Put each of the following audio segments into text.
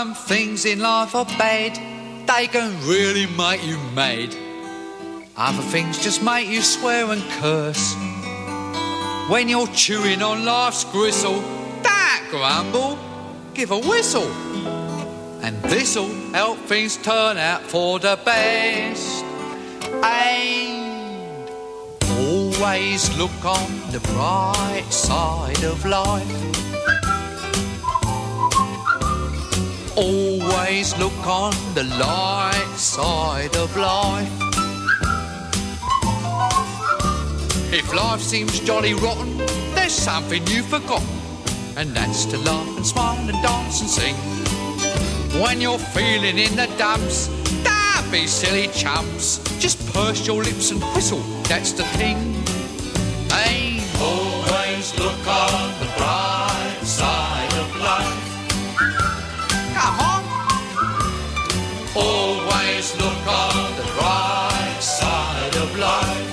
Some things in life are bad, they can really make you mad. Other things just make you swear and curse. When you're chewing on life's gristle, don't grumble, give a whistle. And this'll help things turn out for the best. And always look on the bright side of life. Always look on the light side of life. If life seems jolly rotten, there's something you've forgotten, and that's to laugh and smile and dance and sing. When you're feeling in the dumps, don't be silly chumps. Just purse your lips and whistle, that's the thing. Hey, always look on the bright side of life. Come on. Always look on the bright side of life.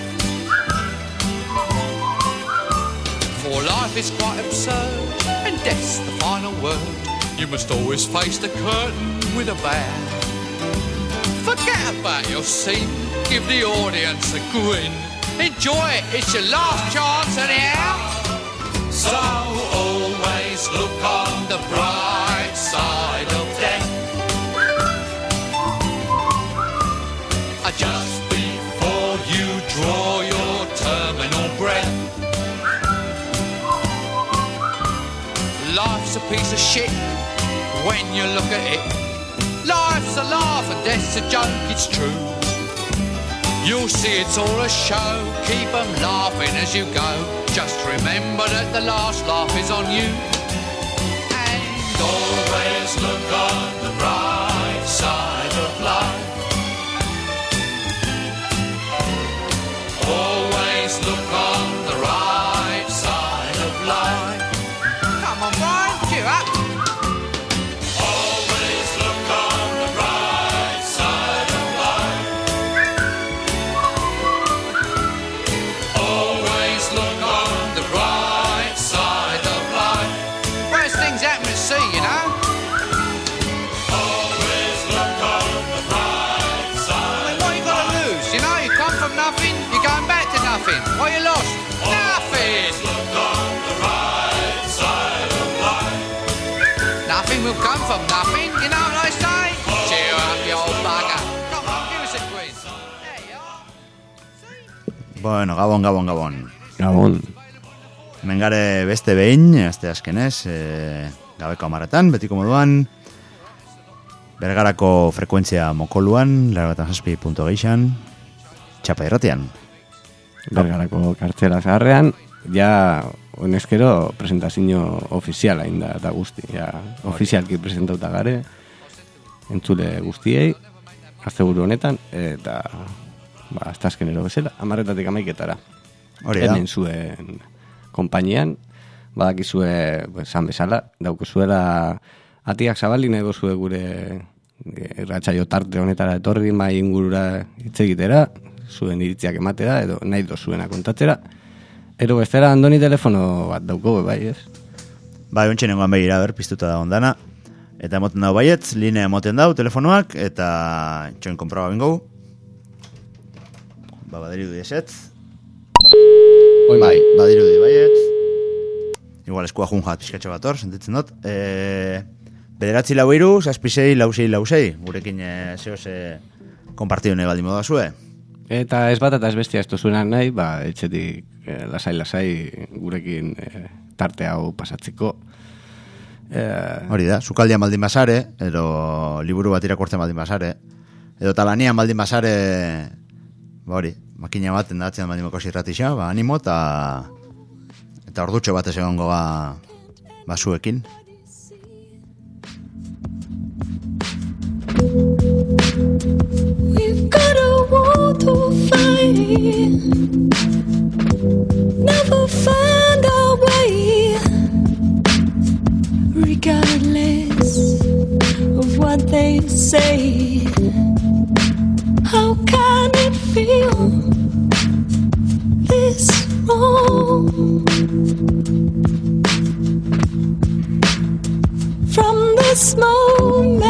For life is quite absurd, and death's the final word. You must always face the curtain with a bow. Forget about your scene, give the audience a grin. Enjoy it, it's your last chance anyhow. So always look on the bright side of death. Just before you draw your terminal breath. Life's a piece of shit when you look at it. Life's a laugh and death's a joke, it's true. You'll see it's all a show, keep them laughing as you go. Just remember that the last laugh is on you. And always look on the bright side of life. Always look on the right side of life. Come on, Brian, cheer up. Always look on the right side of life. Always look on the right side of life. Worst things happen at sea, you know. Always look on the right side. I mean, what you got to lose? You know, you come from nothing, you're going back to nothing. What you lost? Nothing. Look on the right side of life. Nothing will come from nothing, you know what I say? Cheer up, you old bugger. Come on, give us a quiz. There you are. Bueno, gabon. Gabon. Mengare beste behin, azte azkenez, gabeko amaretan, betiko moduan, Bergarako frekuentzia mokoluan, 97.6an, Txapa irratian. Bergarako kartzela zaharrean, ja honezkero presentazio ofiziala inda da guzti. Ja, ofizialki presentauta gare, entzule guztiei, azteguru honetan, eta azte azkenero bezala, 10:00 amaiketara. Hori da. Hemen zuen konpainian, badakizue, esan bezala, daukezuela atiak zabali nahi dozue gure irratsaio tarte honetara etorri mai ingurura hitz egitera, zuen iritziak ematera, edo nahi dozuena kontatzera. Ero bestera, Andoni telefono bat dauko, bai, ez? Bai, ontsi nengoan begira, piztuta da ondana. Eta emoten dau baietz, linea emoten dau telefonoak, eta txoin konproba bingo. Badiridu esetz. Bai, badirudi baietz. Igual eskua junjat pizkatxo bat hor, sentitzen dut. 9-4-6, 6-6-6, gurekin zehose konpartidu nahi baldin moda zue. Eta ez bat eta ez bestia ez tozuenak nahi, etxetik lasai gurekin tarte hau pasatzeko. Hori da, sukaldian baldin basare, edo liburu bat irakurtzen baldin basare, edo talanian baldin basare, hori, makina bat endatzen baldin moko zirratixa, animo eta ordutxo bat ez egongo basuekin. We've got a war to fight, never find our way, regardless of what they say. How can it feel this wrong? From this moment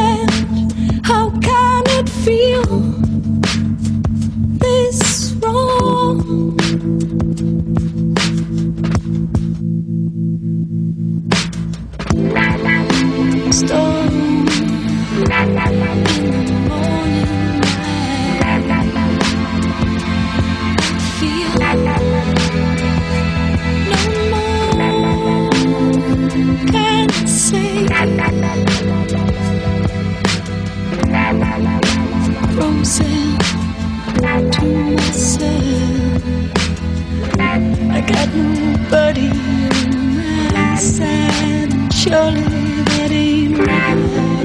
Surely that ain't right.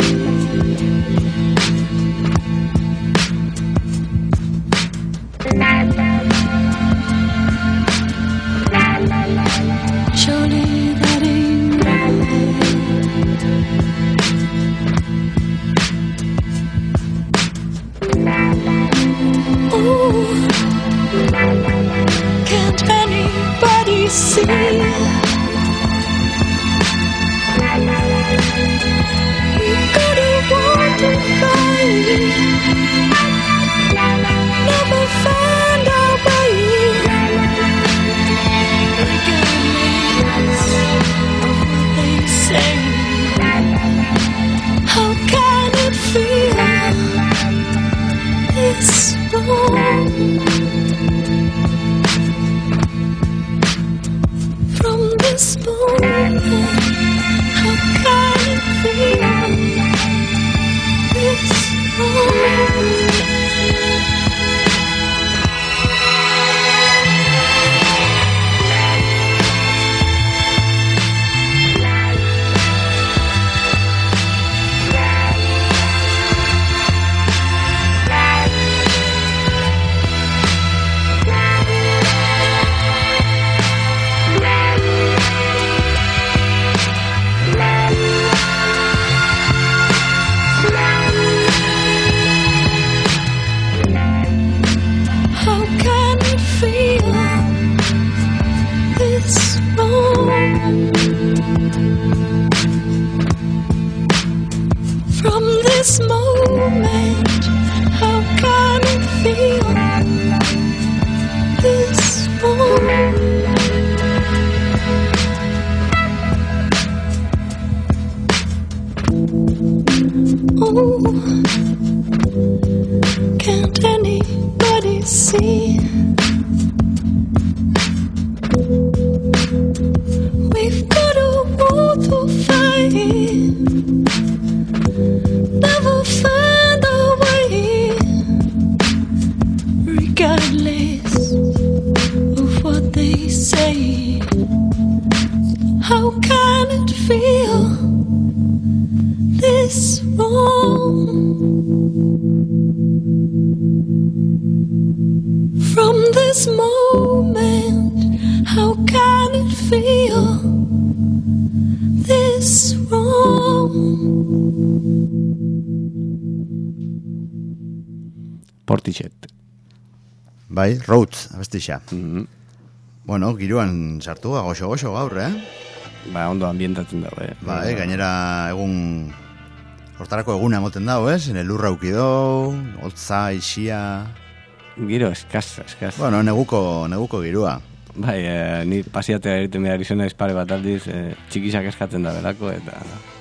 Surely that ain't right. Ooh, can't anybody see? We've got a war to fight. Never find our way. Regardless of what they say, how can it feel this wrong? From this moment, how can it feel this wrong? This moment, how can it feel this wrong? Oh, can't anybody see? We've got a war to fight. Never find a way, regardless of what they say. How can it feel this wrong? From this moment, how can it feel this wrong? Portishead. Bai, Rhodes, abestixa. Bueno, giroan sartua, goxo gaur, Ba, ondo ambientatzen dago, Bai, gainera egun hortarako eguna emoten dago, Lurra ukido, holtza, isia. Giro, eskaz. Bueno, neguko girua. Bai, ni pasiatea egiten behar izena pare bat aldiz, txikisak eskatzen da belako, eta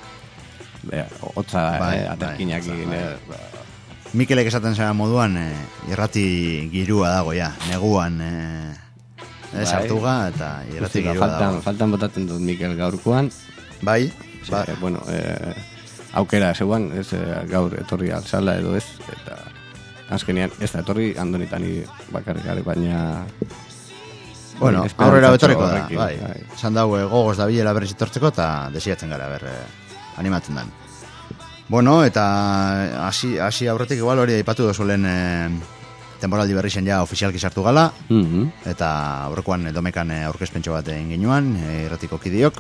hotza aterkinak egin. Mikelek esaten zara moduan, irrati girua dago, neguan sartuga, eta irrati girua dago. Faltan botatzen dut Mikel gaurkoan. Bai. Bueno, aukera zeuan, gaur etorri alzala edo ez, eta azkenean, ez da etorri andonitan bakarrik, baina... Bueno, aurrera betorreko da, bai. Zan dago gogoz da bilela berriz etortzeko, eta desiatzen gara, animatzen den. Bueno, eta hasi aurretik igual hori aipatu dozu lehen temporaldi berri zen ja ofizialki sartu gala, eta aurrekoan domekan aurkezpentxo bat egin ginuan, irratiko kidiok,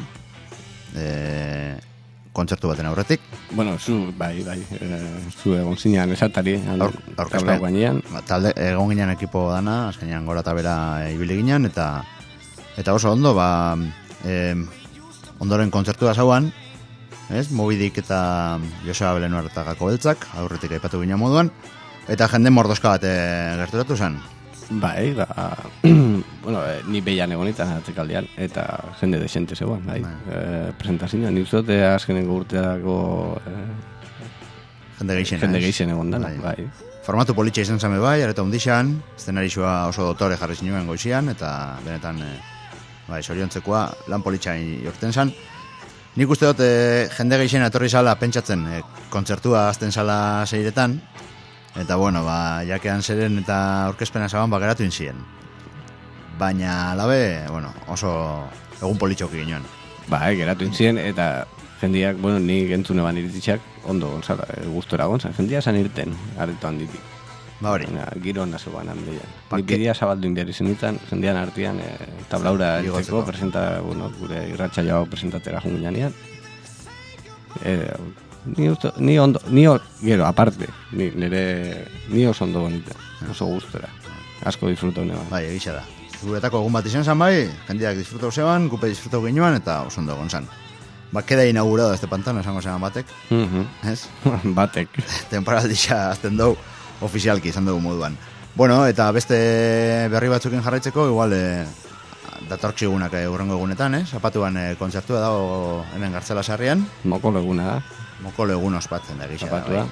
kontzertu baten aurretik. Bueno, bai, zu egon zinean esatari, aurkezpen gainean. Talde egon ginean ekipo dana, azkenean gora eta bera ibili ginean, eta oso ondo, ondoren kontzertua zauan, Mobidik eta Joseba Belenuar eta Gako Beltzak, aurretik aipatu ginen moduan, eta jende mordoska bat gerturatu zen. Bai, bueno, ni behian egonitan atzekaldean, eta jende desente zegoen, bai. Presentazioa, nik zote azkenengo urteako jende geixen egon dana, bai. Formatu politxa izan zame bai, areta hundixan, szenarizua oso dotore jarri zinuen goizian, eta benetan, soriontzekoa lan politxa jorten zen. Nik uste dut jende geixen etorri zala pentsatzen kontzertua azten zala seiretan, eta bueno, jakean zeren eta aurkezpena zaban geratu inzien. Baina alabe, bueno, oso egun politxoki ginoen. Geratu intzien, eta jendiak, bueno, ni entzune ban irititxak, ondo gonzala, gustora gonzala. Jendia esan irten, areto handitik. Hori. Giro onda zegoan handian. Ni pidia zabaldu inbiar izenitzen, jendian artian, tablaura entzeko, presenta, bueno, gure irratsaio hau presentatera jungianean. Gero, aparte, ni oso ondo bonita, oso gustora. Asko disfruto neban. Bai, egisa da. Guretako egun bat izan zan bai, jendeak disfrutau zeban, gupe disfrutau ginuan, eta oso ondo egon zan. Queda inaugurado este pantano, esango zeban batek. Ez? Batek. Temporaldixa azten dugu, ofizialki izan dugu moduan. Bueno, eta beste berri batzukin jarraitzeko, igual datortxigunak urrengo egunetan, zapatuan kontzertua dago hemen Gartzela sarrian. Mokolo eguna da. Mokolo egun ospatzen da gisa. Zapatua.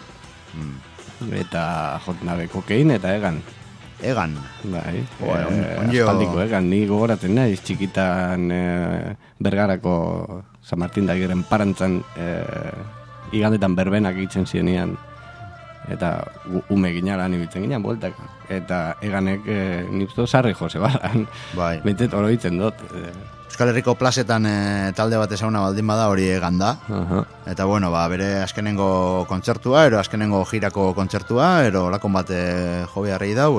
Eta jotnabe kokein eta egan. Egan. Bai. Onjo... Aspaldiko egan, ni gogoratzen naiz txikitan Bergarako San Martin da giren parantzan igandetan berbenak egiten zienian. Eta ume ginaran ibitzen ginen bueltak. Eta eganek nipto sarri jose balan. Bai. Bentet oroitzen dut. Euskal Herriko plazetan talde bat ezauna baldin bada hori egan da. Eta bueno, bere azkenengo kontzertua, ero azkenengo girako kontzertua, ero lakon bat jo beharrei dau,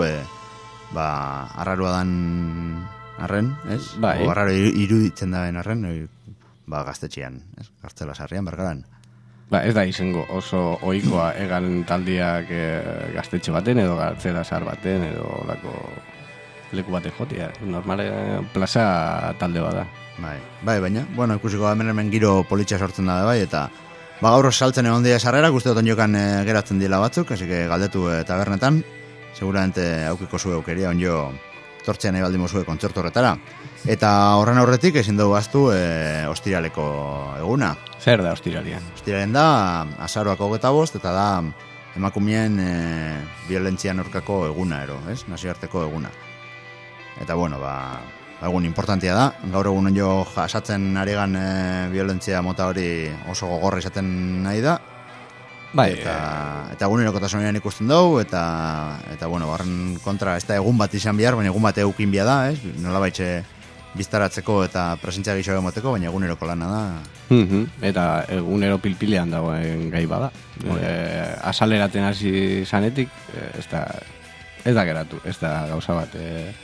arrarua dan arren, ez? Bai. O arraro iruditzen daen arren, gaztetxean, ez? Gartzela sarrian, Bergaran. Ez da izango oso ohikoa egan taldiak gaztetxe baten edo Gartzela sar baten edo lako leku baten jotia. Normale plaza talde bada. Bai, baina, bueno, ikusiko hemen giro politxa sortzen da bai, eta gaur saltzen egon dira sarrerak, uste dut onjokan geratzen dira batzuk, así que galdetu tabernetan, seguramente aukiko zue aukeria onjo tortzean nahi baldimo zue kontzertu horretara. Eta horren aurretik ezin dugu aztu ostiraleko eguna. Zer da ostiralian? Ostiralen da, azaroak 25, eta da emakumeen violentzian aurkako eguna ero, ez? Nazioarteko eguna. Eta bueno, egun importantia da. Gaur egun onjo jasatzen aregan violentzia mota hori oso gogorra izaten nahi da. Bai, eta egunerokotasunean ikusten dugu, eta bueno, barren kontra, ez da egun bat izan bihar, baina egun bat eukin bia da, ez? Nola baitxe biztaratzeko eta presentzia gixo emoteko, baina eguneroko lana da. Eta egunero pilpilean dagoen gai bada. Asaleraten hasi zanetik, ez da geratu, ez da gauza bat,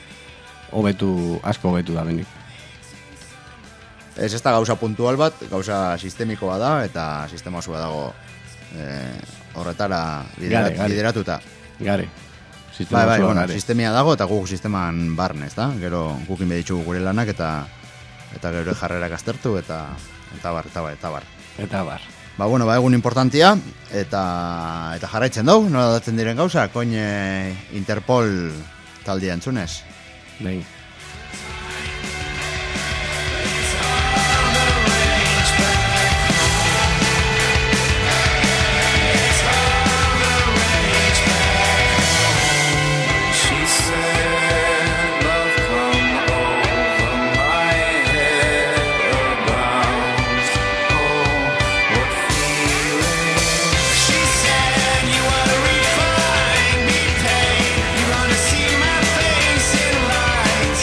asko hobetu da benik. Ez da gauza puntual bat, gauza sistemikoa da, eta sistema osua dago horretara bideratuta. Gare. Bai, bueno, sistemia dago eta guk sisteman barne, ez da? Gero gukin beditxugu gure lanak eta gero jarrerak aztertu eta bar. Bueno, egun importantia eta jarraitzen dugu, nola datzen diren gauza, koin Interpol taldia entzunez. Behin. You wanna see my face in lights.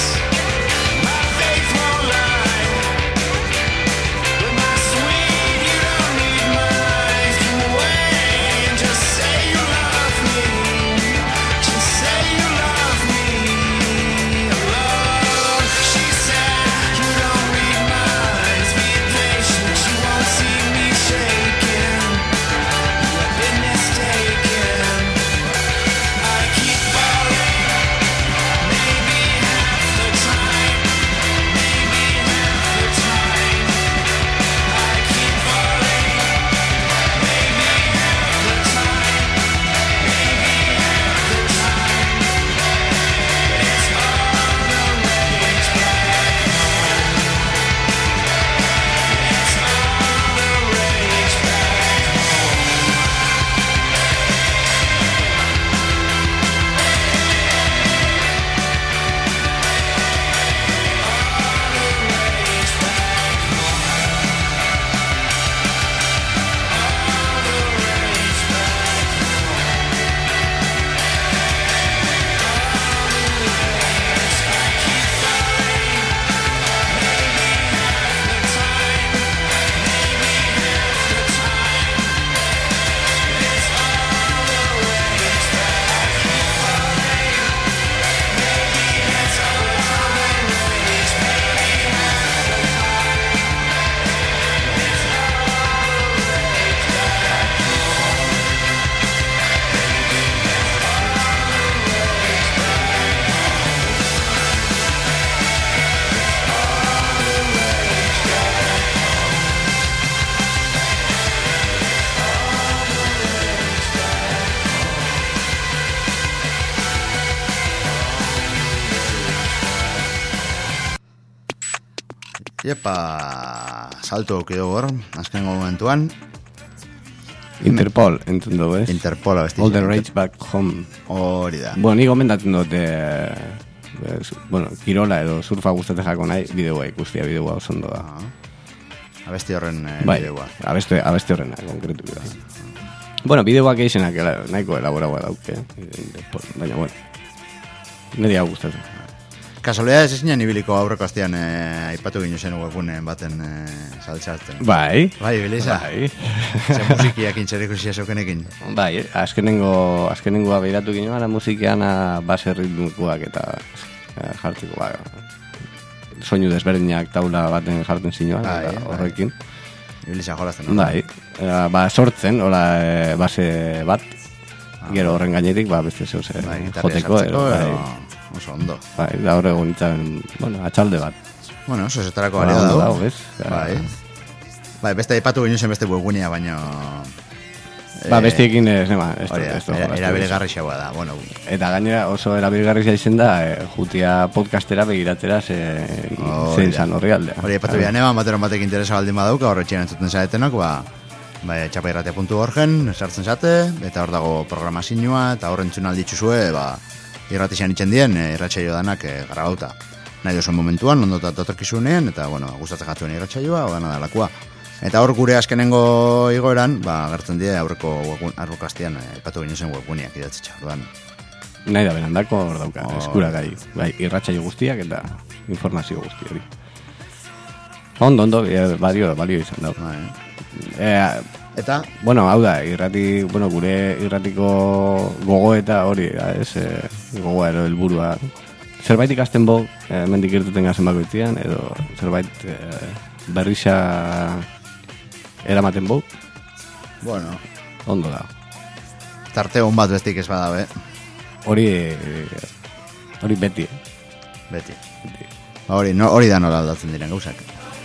Iepa, salto aukidu hor, azkengo momentuan. Interpol, entzun dugu, ez? Interpol abesti. All the rage back home. Hori da. Bueno, ni gomendatzen dut, kirola edo surfa gustatzen jako nahi, bideoa ikustia, bideoa oso ondo da. Abesti horren Bai, bideoa. abesti horrena, konkretu da. Bueno, bideoak eixenak nahiko elaboragoa dauke, baina, bueno, niri hau gustatzen. Kasualidad ez ezinen ibiliko aurreko astean aipatu gino zen webgunen baten saltzatzen. Bai. Bai, Belisa. Bai. Ze musikiak intxerriko ziazokenekin. Bai, azkenengoa behiratu ginoan, musikian base ritmikoak eta jartzeko, soinu desberdinak taula baten jartzen zinuan, horrekin. Belisa jolazten. Bai, sortzen, hola base bat, gero horren gainetik, beste zeus joteko, oso ondo. Bai, da horre gonitzen, atxalde bat. Bueno, oso zetarako balio dago. Bai. Bai, beste aipatu gino zen beste webgunea, baina... bestiekin ez, nema. Erabilgarri xaua da, bueno. Eta gainera oso erabilgarri izen da, jutia podcastera begiratzera zein zan horri aldea. Hori, aipatu bian eban, bateron batek interesa baldin badauka, horretxean entzuten zaetenok, txapairratia.orgen, sartzen zate, eta hor dago programazioa, eta horren txun alditxuzue, irratixan itxen dien, irratxaio danak grabauta. Nahi duzuen momentuan, ondota totorkizunean, eta, gustatzen jatzuen irratxaioa, odana dalakoa. Eta hor gure azkenengo igoeran, gertzen die aurreko arrokastian, epatu gino zen webguneak idatzitxa, ordan. Nahi da benandako hor dauka, eskuragai, irratxaio guztiak eta informazio guzti hori. Ondo, balio izan dau. Eta? Bueno, hau da, gure irratiko gogo eta hori, gogoa ero helburua. Zerbait ikasten bo, mendik irtuten gazen bakoitzian, edo zerbait berrisa eramaten bo. Bueno. Ondo da. Tarte hon bat bestik ez bada, Hori beti. Beti. Hori da nola aldatzen diren gauzak.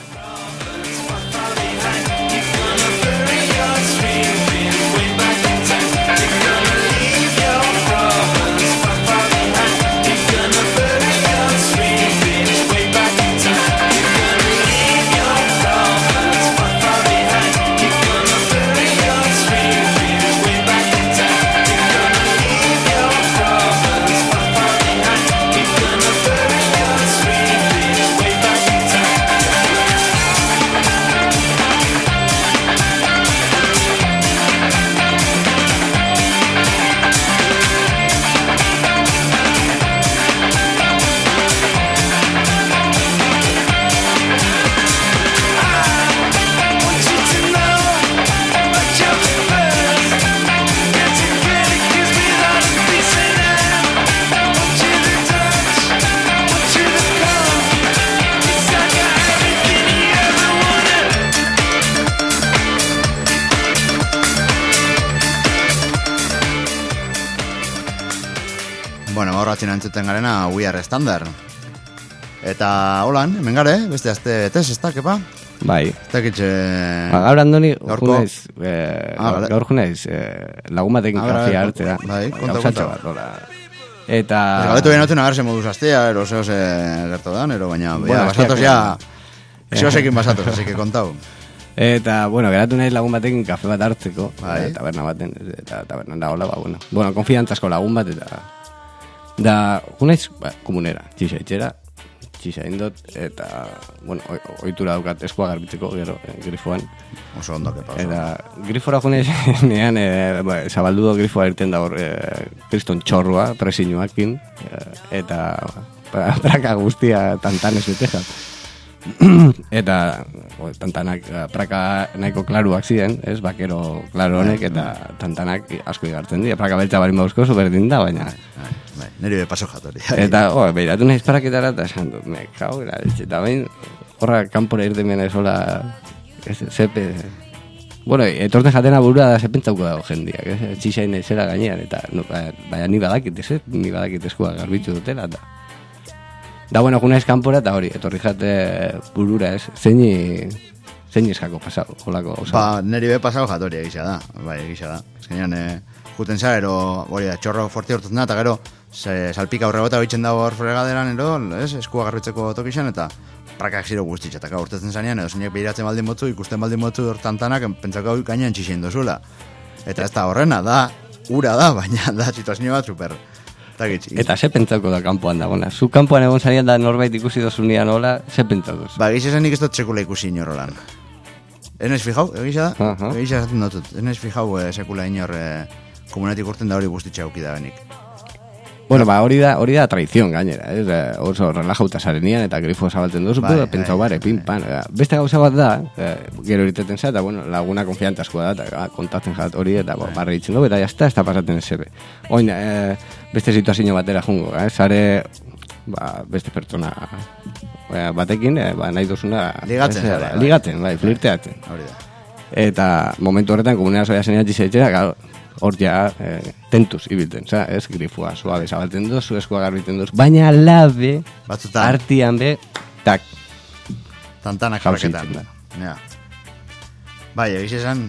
Horratzen antzuten garena We Are Standard. Eta holan, hemen gare, beste azte betez, ez da, kepa? Bai. Ez dakitxe... Gaur Andoni, gaur junaiz, lagun batekin kafia hartzera. Bai, konta. Eta... Galetu behin atzen agarse moduz aztea, ero zeo ze gertu dan, ero baina, basatoz ja... Zeosekin basatoz, así que kontau. Eta, geratu nahi lagun batekin kafe bat hartzeko, taberna baten, eta taberna da hola, bueno, konfiantzazko lagun bat, eta... Da, junaiz, komunera, txixa itxera, txixa indot, eta, oitura daukat eskua garbitzeko, gero, grifoan. Oso ondo, kepa, oso. Eta, grifora junaiz, nean, zabaldudo grifoa irten da hor, kriston txorroa, presinuakin, eta, praka guztia tantanez betexat. Eta, tantanak, praka nahiko klaruak ziren, ez, bakero klaro honek, eta tantanak asko igartzen dira. Praka beltza barin bauzko, berdin da, baina... Neri be paso jatori. Eta, behiratu nahiz paraketara, eta esan dut, me kau, eta bain, horra kanpora irten hola, zepe... Bueno, etorten jatena burua da zepentzauko dago jendiak, txisain zera gainean, eta, baina ni badakit, ni badakit eskua garbitu dutela, eta... Da, junaiz kanpora, eta hori, etorri jate burura, ez, zein eskako pasau, holako, oso. Neri be pasau jatori egisa da, egisa da. Ezkenean, juten za, ero, hori da, txorro forti hortutzen da, eta gero, salpika horre bota bitzen dago hor fregaderan, ero, eskua garbitzeko tokixan, eta prakak ziro guztitxataka urtetzen zanean, edo zeinek behiratzen baldin motzu, ikusten baldin motzu tantanak, pentsako gainean txixen dozula. Eta ez da horrena, da, ura da, baina da situazio bat super. Eta ze pentsako da kanpoan dagoena? Zu kanpoan egon zanean da norbait ikusi dozunean hola, ze pentsako? Ba, egiz esan nik ez dut sekula ikusi inorolan. Ez naiz fijau, egiza da? Egiza esaten dut. Ez naiz fijau sekula inor komunetik urten da hori guztitxa aukida benik. Bueno, ba, hori da tradizion gainera, oso relajauta zarenian eta grifo zabalten duzu, pentsau bare, pin, pan. Beste gauza bat da, gero eriteten za, eta bueno, laguna konfiantazkoa da, eta kontatzen jat hori, eta barri ditzen dugu, eta jazta, ez da pasaten ezebe. Oin, beste situazio batera jungo, zare, beste pertsona batekin, nahi duzuna... Ligatzen, bai, flirteatzen. Hori da. Eta momentu horretan, komunera zoia zenean txizetxera, hor ja, tentuz ibilten, ez grifua, suabe zabalten dozu, eskua garbiten dozu, baina labe, artian be, tak. Tantanak jarraketan. Ja. Bai, egiz esan,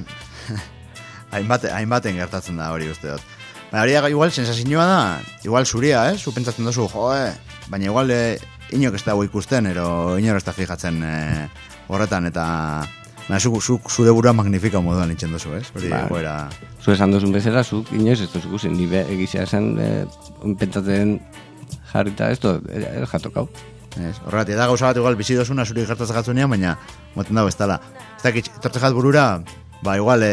hainbaten gertatzen da hori uste dut. Baina hori da, igual, sensazioa da, igual zuria, zu pentsatzen dozu, baina igual, inok ez dago ikusten, ero inor ez da fijatzen horretan, eta... Baina, zure burua magnifika moduan nintzen dozu, ez? Hori, goera... Zu esan dozun bezala, zuk inoiz ez dozu guzen, ni egizia esan, pentsatzen jarrita, ez jatokau. Horregatik, da gauza bat igual bizi dozuna zuri gertatzen gatzunean, baina moten dago ez tala. Ez dakit, tortze jat burura, ba igual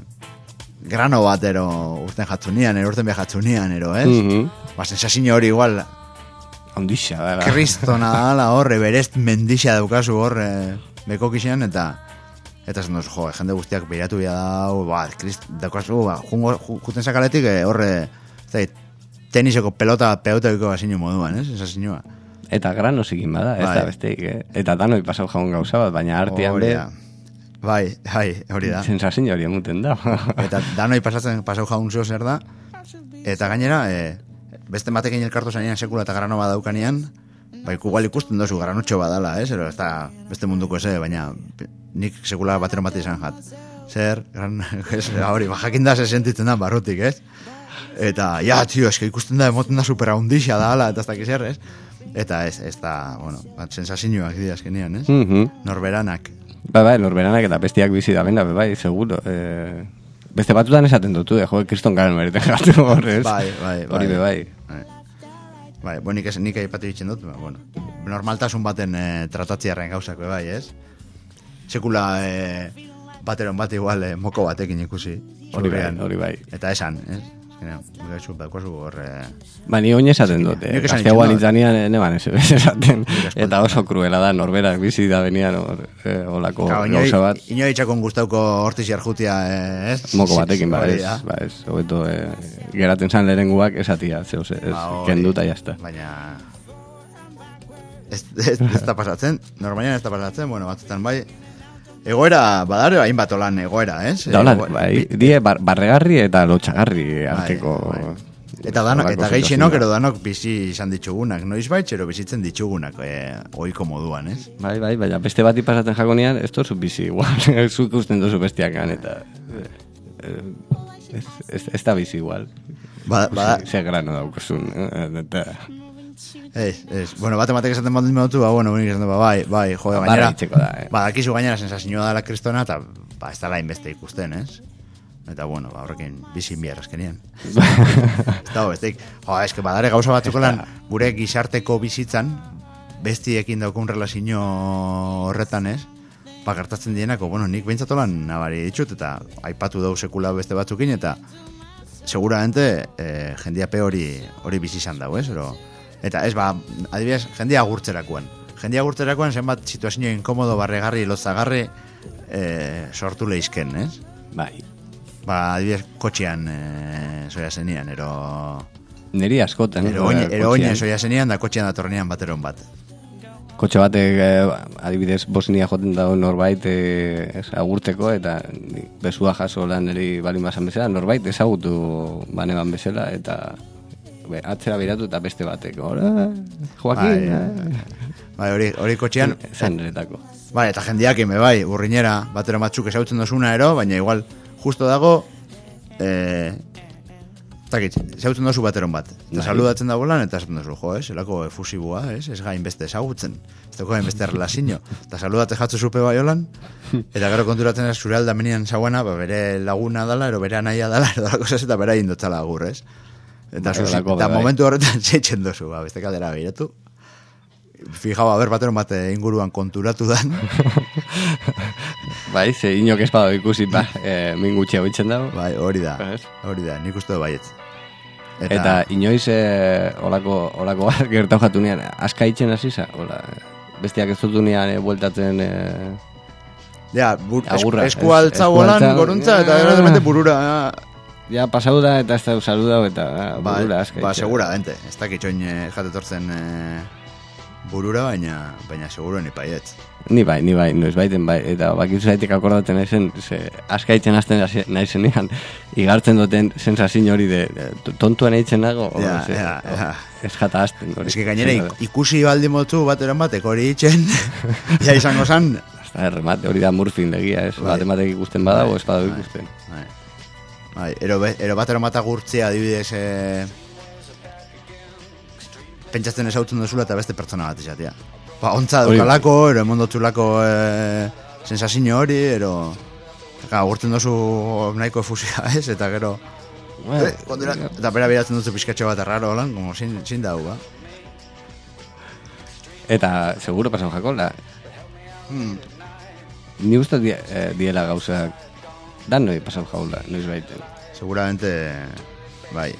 grano bat ero urten jatzunean, urten behar jatzunean, ez? Ba, sensazio hori igual... Ondixa, dara. Kristona dala horre, berez mendixa daukazu horre bekokixean, eta zen dozu, jende guztiak behiratu bia dau, daukazu, juten sakaletik horre, teniseko pelota peuteko basino moduan, esa sinua. Eta grano zikin bada, ez da besteik, eta danoi pasau jaun gauza bat, baina artian be... Bai, hori da. Sensazio hori emuten da. Eta danoi pasau jaun zo zer da, eta gainera, beste batekin elkartu zanean sekula eta grano bat daukanean, igual ikusten dozu granutxo badala, ez da beste munduko eze, baina nik sekula bateren bat izan jat. Zer, hori, jakin da se sentitzen da barrutik, ez? Eta, tio, eske ikusten da, emoten da supera hundixa da, eta ez dakiz ez? Eta ez da, bueno, sensazioak dira eskenean, ez? Norberanak. Bai, norberanak eta bestiak bizi da benda, bai, seguro. Beste batutan esaten dutu, kriston garen meriten jatu horrez. Bai. Hori bai. Bai, nik aipatu ditzen dut, bueno, normaltasun baten tratatziarren gauzak, bai, ez? Sekula bateron bat igual moko batekin ikusi. Hori bai. Eta esan, ez? Gaizu, daukazu horre... Ba, ni oin esaten dut, gazte hau anitzanean neban esaten. Eta oso kruela da, norberak bizi da benian olako gauza bat. Ino itxakon guztauko hortiz jarjutia, ez? Moko batekin, ba, ez. Hobeto, geraten zan lehenguak esatia, kenduta jazta. Baina... Ez da pasatzen, normalian ez da pasatzen, bueno, batzutan bai... Egoera, badare hainbat olan egoera, ez? Bai, die barregarri eta lotxagarri arteko... Eta geixenok, ero danok bizi izan ditugunak, noiz baitxero bizitzen ditugunak, oiko moduan, ez? Bai, baina beste bati pasatzen jakonean, ez tozu bizi igual, zuk usten duzu bestiakan, eta... Ez da bizi igual. Ze grano daukazun, eta... Bueno, batek esaten baldin modutu, bueno, unik esaten, bai, jode, gainera, akizu gainera sensazioa dela kristona, eta ez da lain beste ikusten, ez? Eta, bueno, horrekin bizin bihar azkenean. Ez dago, eske badare gauza batzuk lan, gure gizarteko bizitzan, bestiekin daukun relazio horretan, ez? Gertatzen dienako, bueno, nik behintzatolan nabari ditut, eta aipatu dau sekula beste batzukin, eta seguramente jendiape hori bizizan dau, ez? Eta ez, adibidez, jendia agurtzerakoan. Jendia agurtzerakoan zenbat situazio inkomodo, barregarri, lotzagarri sortu lehizken, ez? Bai. Adibidez, kotxean soia zenian, ero... Neri askoten. Ero oine soia zenian, da kotxean datorrenean bateron bat. Kotxe batek, adibidez, Bosnia joten dago norbait agurteko, eta bezua jaso lan neri balin bazan bezala, norbait ezagutu baneban bezala, eta... atzera biratu eta beste batek. Joaquin. Bai, hori kotxean. Zain niretako. Bai, eta jendiak bai, urrinera, batero batzuk esautzen dozuna ero, baina igual, justo dago, Takit, zautzen dozu bateron bat. Eta saludatzen da bolan, eta esaten dozu, jo, elako efusibua, ez gain beste ezagutzen. Ez dago gain beste relazio. Eta saludatzen jatzu zupe bai holan, eta gero konturatzen ez zure aldamenian zauena, bere laguna dala, ero bere anaia dala, ero dala kosaz, eta bera indotzala agur, ez? Eta momentu horretan txetxen dozu, beste kaldera behiratu. Fijau, bateron bat inguruan konturatu dan. Bai, ze inok espada ikusi, min gutxi hau itzen dago. Bai, hori da, nik uste du baietz. Eta inoiz olako gertau jatu nian, aska itzen hasiza, bestiak ez dutu nian bueltatzen... Ja, esku altzau holan, goruntza, eta erremente burura... Ja, pasau da, eta ez da saluda, eta burura aska itzen. Ba, seguramente, ez dakitxoin jatetortzen... burura, baina seguro ni paietz. Ni bai, noiz baiten bai, eta bakizu zaitik akordaten ezen, askaitzen hasten nahi zenian, igartzen duten sensazio hori de tontuan eitzen nago, ez jata hasten. Ez que gainera ikusi baldi motu bat eran batek hori itzen, ja izango zan. Hasta erremate, hori da Murphyn legia, ez batematek ikusten badago, ez badago ikusten. Ero bat eran bat agurtzea, adibidez... pentsatzen ezautzen duzula eta beste pertsona bat izatea. Ontza dukalako, ero emondotzulako sensazio hori, ero... Agurtzen duzu nahiko efusia, ez? Eta gero... Eta bera beratzen duzu pizkatxo bat erraro, holan, como sin dago, ba? Eta, seguro pasan jako, Ni guztat diela gauzak... Dan noi pasan jaula, noiz baiten. Seguramente, bai...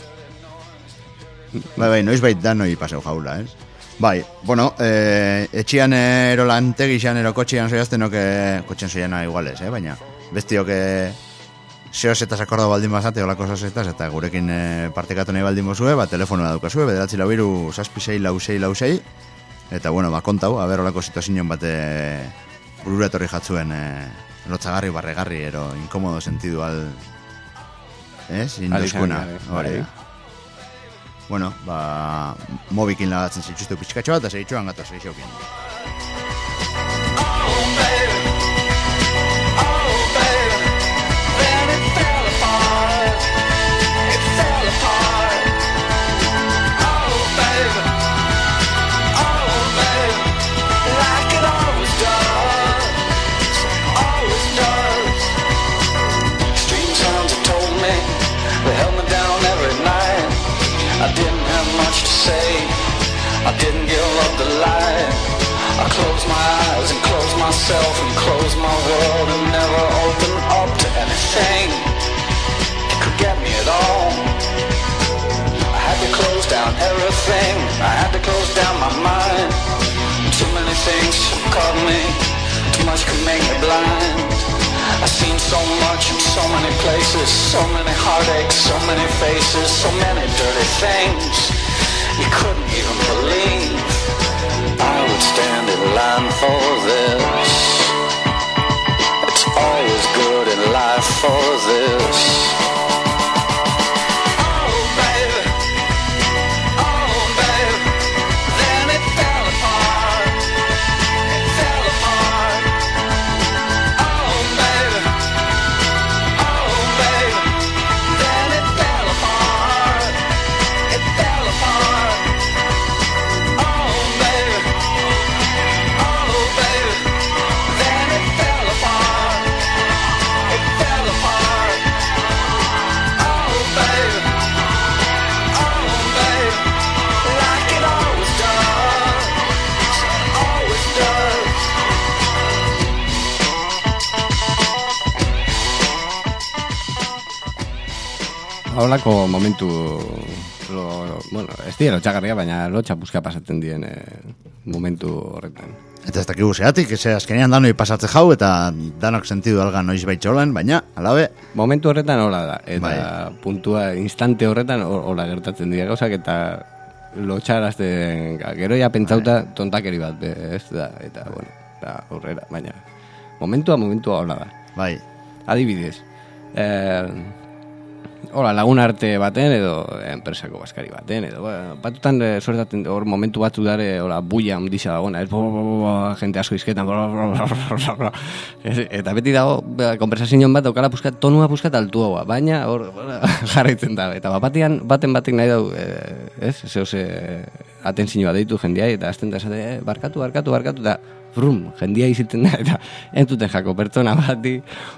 Bai, noiz bait da noi paseu jaula, ez? Bai, bueno, etxian ero lantegixan, ero kotxian soiazten, kotxian soiana iguales, baina bestiok zehoz eta sakorda baldin bazate, olako zozetaz, eta gurekin partekatu nahi baldin bozue, telefonoa daukazue, 942-646-646, eta bueno, kontau, olako situazioan bate burura etorri jatzuen lotzagarri, barregarri, ero inkomodo sentidu al, indoizkuena, hori. Bueno, mobikin lagatzen zituzte pizkatxoa, eta zeitxoan gata zeitxokin. I didn't give up the light. I closed my eyes and closed myself and closed my world and never opened up to anything that could get me at all. I had to close down everything. I had to close down my mind. Too many things caught me. Too much could make me blind. I've seen so much in so many places, so many heartaches, so many faces, so many dirty things you couldn't even believe I would stand in line for this. It's always good in life for this. Oh baby, then it fell apart. It fell apart. Oh baby, then it fell apart. It fell apart. Holako momentu bueno, ez dira lotxagarria, baina lotxa buska pasatzen dien momentu horretan. Eta ez dakigu zeatik, azkenean danoi pasatze jau, eta danok sentidu alga noiz baitxolan, baina, alabe... Momentu horretan hola da, eta puntua, instante horretan hola gertatzen dira gauzak, eta lotxarazten, gero ja pentsauta tontakeri bat, ez da, eta, bueno, da horrera, baina, momentua hola da. Bai. Adibidez, Hola, lagun arte baten edo enpresako baskari baten edo batutan suertatzen hor momentu batzu dare hola buia ondisa dagona, jente asko izketan eta beti dago konversazioan bat daukala tonua puskat altuagoa, baina hor jarraitzen da eta baten batek nahi dau zehose atentzioa deitu jendeai eta azten da esate barkatu eta brum, jendia izitzen da eta entuten jako pertsona bati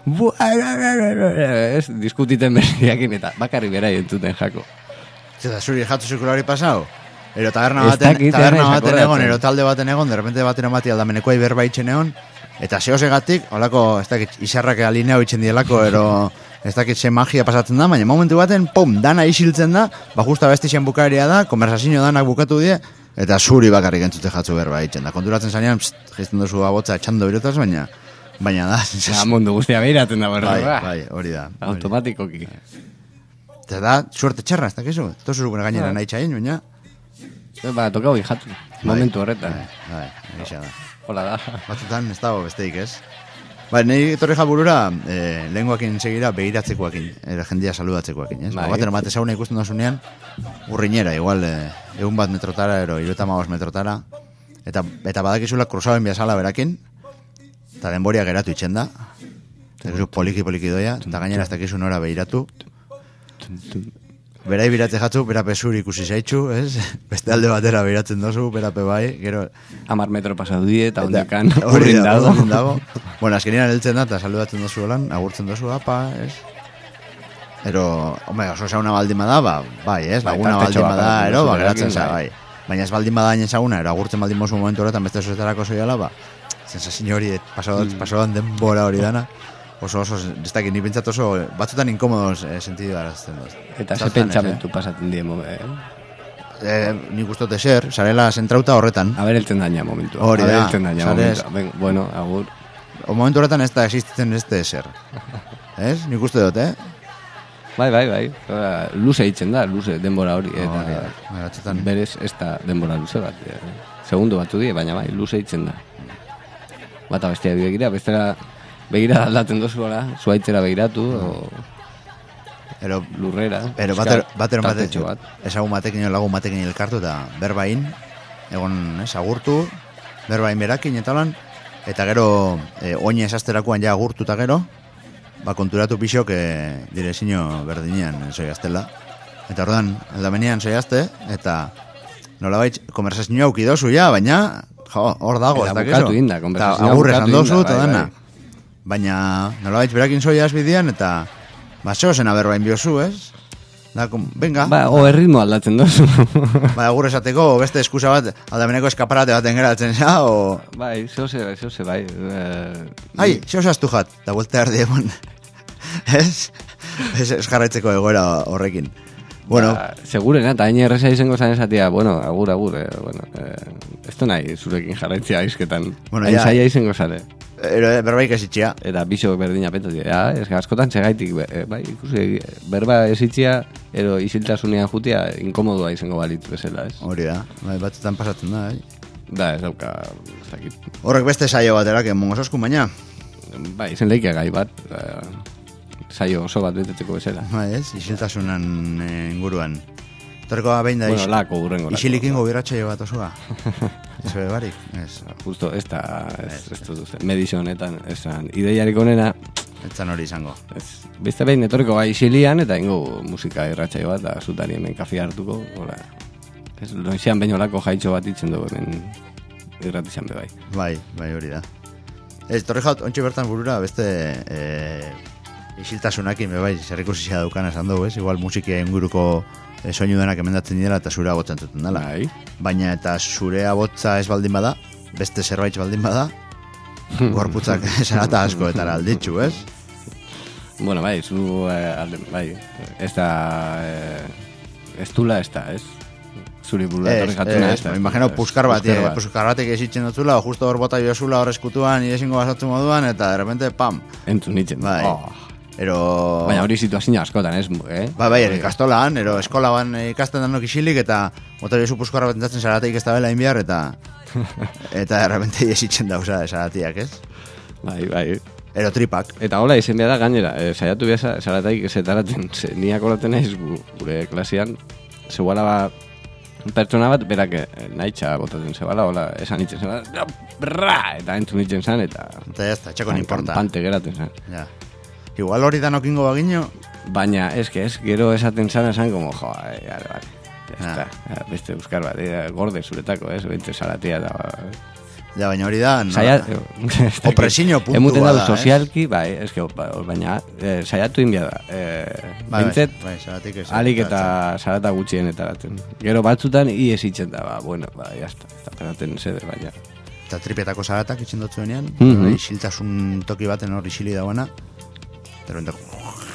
diskutiten berriakin eta bakarri berai entuten jako. Eta zuri jatu zirkulari pasau? Ero taberna baten egon, ero talde baten egon, de repente baten emati aldamenekoai berba itxen egon, eta zehosegatik, holako, ez dakit, isarrak alineo itxen dielako, ero ez dakit ze magia pasatzen da, baina momentu baten, pum, dana isiltzen da, justa bestixen bukaria da, konversazio danak bukatu die, eta zuri bakarrik entzute jatzu berba itxen da. Konturatzen zanean, jizten duzu abotza etxando birotaz, baina da. Mundu guztia behiratzen da berra. Bai, hori da. Automatikoki. Eta da, suerte txarra, ez dakizu? Eta zuru gainera nahi txain, baina... Tokau jatu, momentu horretan. Bai, egisa da. Hola da. Batzutan, ez dago besteik, ez? Nahi torri jaburura, lehengoakin segira begiratzekoakin, jendia saludatzekoakin, ez? Baten emate sauna ikusten dasunean, urrinera, igual, egun bat metrotara, ero, 75 metrotara, eta badakizula kruzaben biazala berakin, eta denboria geratu itxen da, eta poliki doia, eta gainera ez dakizu nora begiratu, berai biratze jatzu, berape zuri ikusi zaitxu, ez? Beste alde batera biratzen dozu, berape bai, gero... 10 metro pasatu die, eta ondekan urrin dago. Bueno, azkenean heltzen da, eta saludatzen dozu holan, agurtzen dozu, apa, ez? Ero, oso sauna baldin bada, bai, ez? Laguna baldin bada, ero, geratzen za, bai. Baina ez baldin bada hain ezaguna, ero, agurtzen baldin mozu momentu horretan, beste zoetarako zoiala, sensazio hori, pasoan denbora hori dana, oso, ez dakit, ni pentsat oso, batzutan inkomodos sentidu arazten dut. Eta ze pentsamentu pasaten die nik ustote ser, sarela zentrauta horretan. Abereltzen daña momentu. Hori da. Bueno, agur. O momentu horretan ez da existitzen ez de ser. Ez? Nik uste dut, Bai. Luze hitzen da, luze denbora hori. Eta berez ez da denbora luze bat. Segundo batu die, baina bai, luze hitzen da. Bata bestia begira, bestera begira aldatzen dozu, zuaitzera begiratu, lurrera. Pero ezagun batekin, lagun batekin elkartu eta berbain, egon agurtu, berbain berakin eta lan, eta gero oine esazterakoan ja agurtu eta gero, konturatu pixok direzino berdinean soiaztela. Eta ordan, aldamenean soiazte, eta nolabait, konversazioa aukidozu ja, baina, hor dago, ez dakizu. Eta agurre esan dozu, eta dana. Baina, nolabait, berakin soiaz bidean, eta zeo zen aberbain biozu, ez? Da, venga. Erritmo aldatzen dozu. Agur esateko, beste eskusa bat, aldameneko eskaparate baten geratzen za, o... Bai, zehose, bai. Zehose aztu jat, da vuelta erdi egon. Ez? Ez jarraitzeko egoera horrekin. Bueno, segurena, eta hain erreza izango zan esatia, agur, ez da nahi zurekin jarraitzea izketan. Hain zaila izango zare. Berbaik ezitxia. Eta biso berdina petatik. Ez askotan txegaitik, ikusi, berba ezitxia, ero isiltasunean jutia, inkomodua izango balitz bezala, ez? Hori da, batzutan pasatzen da, Da, ez dauka, ez dakit. Horrek beste saio batera, mongozoskun baina? Izen leikia gai bat, saio oso bat betetzeko bezala. Isiltasunan inguruan. Torrekoa behin da, lako urrengo. Isilikingo biratxaio bat osoa. Ez bebarik? Justo, ez medizo honetan, ideiarik onena. Etzan hori izango. Beste behin etorriko gai isilian, eta ingo musika irratxaio bat, da zutari hemen kafia hartuko. Noizean behin olako jaitxo bat itzen dugu hemen irratizan bebai. Bai, hori da. Torre jaut, ontsi bertan burura, beste... isiltasunakin bebai, zerrikusizia daukana esan dugu, ez? Igual musikia inguruko soinu denak emendatzen dira eta zure abotzen zuten dela. Baina eta zure abotza ez baldin bada, beste zerbait baldin bada, gorputzak zarata asko eta alditxu, ez? Bueno, bai, ez da, ez dula ez da, ez? Zuri burua torri jatuna ez da. Imagino puskar batek esitzen dutzula, justo hor bota joazula hor eskutuan, idezingo basatzu moduan, eta de repente, pam! Entzun nitzen. Baina hori situazio askotan, ez? Bai, ikastolan, eskolaban ikasten danok isilik, eta bota jozu puskarra bat entzatzen zarateik ez da bela inbiar, eta de repente esitzen dauza zaratiak, ez? Bai. Ero tripak. Eta hola izen behar da gainera, saiatu behar zarataik zetaraten, niak horaten naiz gure klasean, zegoela ba, pertsona bat, berak nahitxa botaten zebala, hola, esan itzen zebala, brra, eta entzun itzen zan, eta ez da, txako n'importa. Pante geraten zan. Ja. Igual hori danokingo bagino. Baina, gero esaten zan, esan, como, jo, vale. Ya está, beste euskar bat, gorde zuretako, bente zaratia da. Ja, baina hori da, opresiño puntu emuten bada, dau sozialki, bai, baina, saiatu inbia da. Bintzet, alik eta zarata gutxienetaraten. Gero batzutan, ies itzen da, bueno, jazta, eta peraten zede, baina. Eta tripetako zaratak itxen dutzuenean, isiltasun toki baten hor isili dauana, pero entako...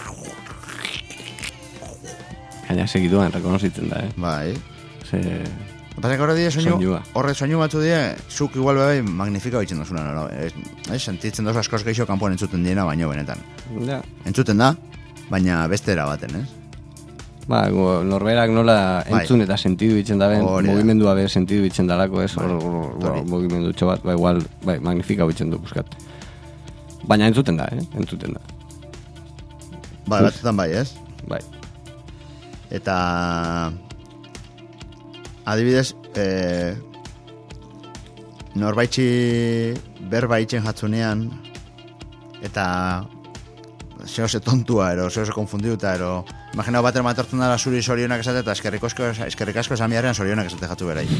Gaina segituan, rekonozitzen da, Bai. Pasako horre die horre soinu batzu die, zuk igual bai magnifika bitzen dozuna, no? Sentitzen dozu askoz geixo kanpoan entzuten diena, baino benetan. Ja. Entzuten da, baina beste erabaten, Ba, norberak nola entzun eta sentidu bitzen da ben, mugimendua be sentidu bitzen dalako, mugimendu txobat, ba, igual, bai, magnifika bitzen du buskat. Baina entzuten da, entzuten da. Ba, batzutan bai, Bai. Eta adibidez norbaitxi berba itzen jatzunean eta zehose tontua ero, zehose konfundiuta ero, imaginau bater matortzen dara zuri sorionak esate eta eskerrik asko esamiarrean sorionak esate jatzu berai.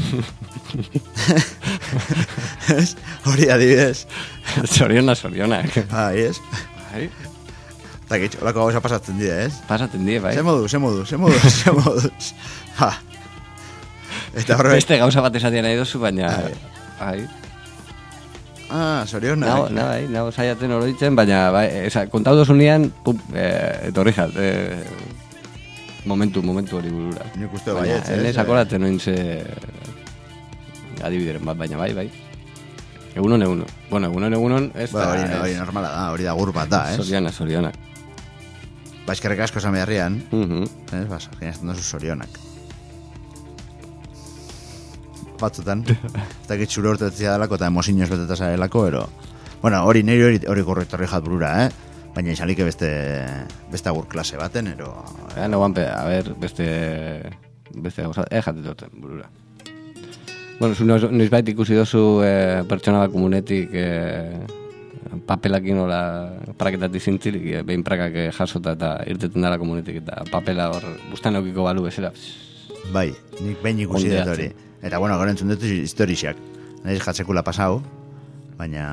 Hori adibidez Sorionak Bai, Bai. Eta gitxo, olako gauza pasatzen die, Pasatzen die, bai. Ze moduz. Ha. Eta horre... Beste gauza bat esatia nahi dozu, baina... Bai. Sorionak. Nau saiaten oroitzen, baina kontau dozunean, etorri jat, momentu hori burura. Nik uste bai, Enez akoratzen noin ze... adibideren bat, baina bai. Egunon. Bueno, egunon, ez da... Hori normala da, hori da gur bat da, Sorionak. Ba, eskerrik asko esan beharrian, sartzen dozu sorionak. Batzutan, eta gitxure urtetzia dalako eta emozinoz beteta zarelako, ero... Bueno, hori niri hori korrektorri jat burura, baina izalike beste agur klase baten, ero... A ver, beste gauza, jatetorten burura. Bueno, noiz bait ikusi dozu pertsona bat komunetik papelakin hola praketatik zintzirik, behin prakak jasota eta irteten dara komunetik eta papela hor bustan eukiko balu bezala. Bai, nik behin ikusi dut hori. Eta bueno, gara entzun dut historixak. Nahiz jatsekula pasau, baina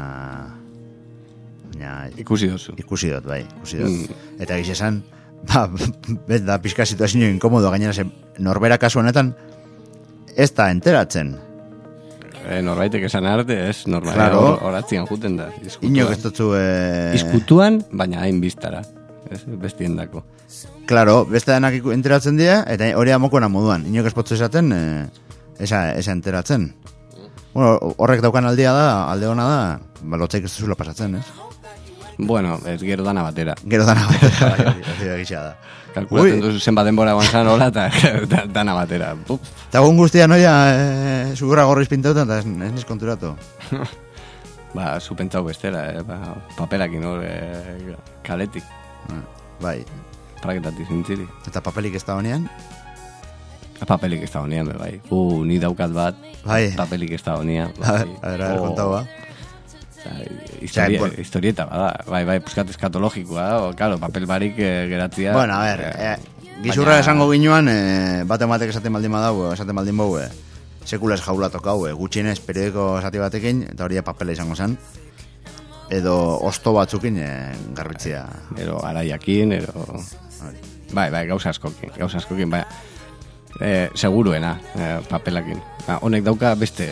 ikusi dozu. Ikusi dut. Eta giz esan, da pizka situazio inkomodo gainera norbera kasu honetan ez da enteratzen. Norbaitek esan arte, ez normal. Claro. Horatzian juten da. Inok ez dutzu... Izkutuan, baina hain biztara. Bestien dako. Claro, beste denak enteratzen dira, eta hori amokona moduan. Inok ez potzu esaten, esa enteratzen. Bueno, horrek daukan alde ona da, lotzaik ez duzula pasatzen, Bueno, ez gero dana batera. Hori gisa da. Kalkulatzen duzu zenbat denbora guantzan hola eta dana batera. Eta gun guztia noia zugurra gorriz pintautan eta ez niz konturatu. Ba, zu pentsau bestera, papelakin hor kaletik. Bai. Praketatik zintziri. Eta papelik ez da honean? Papelik ez da honean, bai. Ni daukat bat, papelik ez da honean. A ver, kontau ba. Historieta bada, bai, puskat eskatologikoa da, claro, papel barik geratzia. Bueno, a ver, gizurra esango ginuan, bate matek esaten baldin badau, esaten baldin bau, sekula ez jaula tokau, gutxienez periodiko esati batekin, eta hori papela izango zen, edo osto batzukin garbitzia. Edo araiakin, edo... Bai, gauza askokin, bai. Seguruena, papelakin. Honek dauka beste...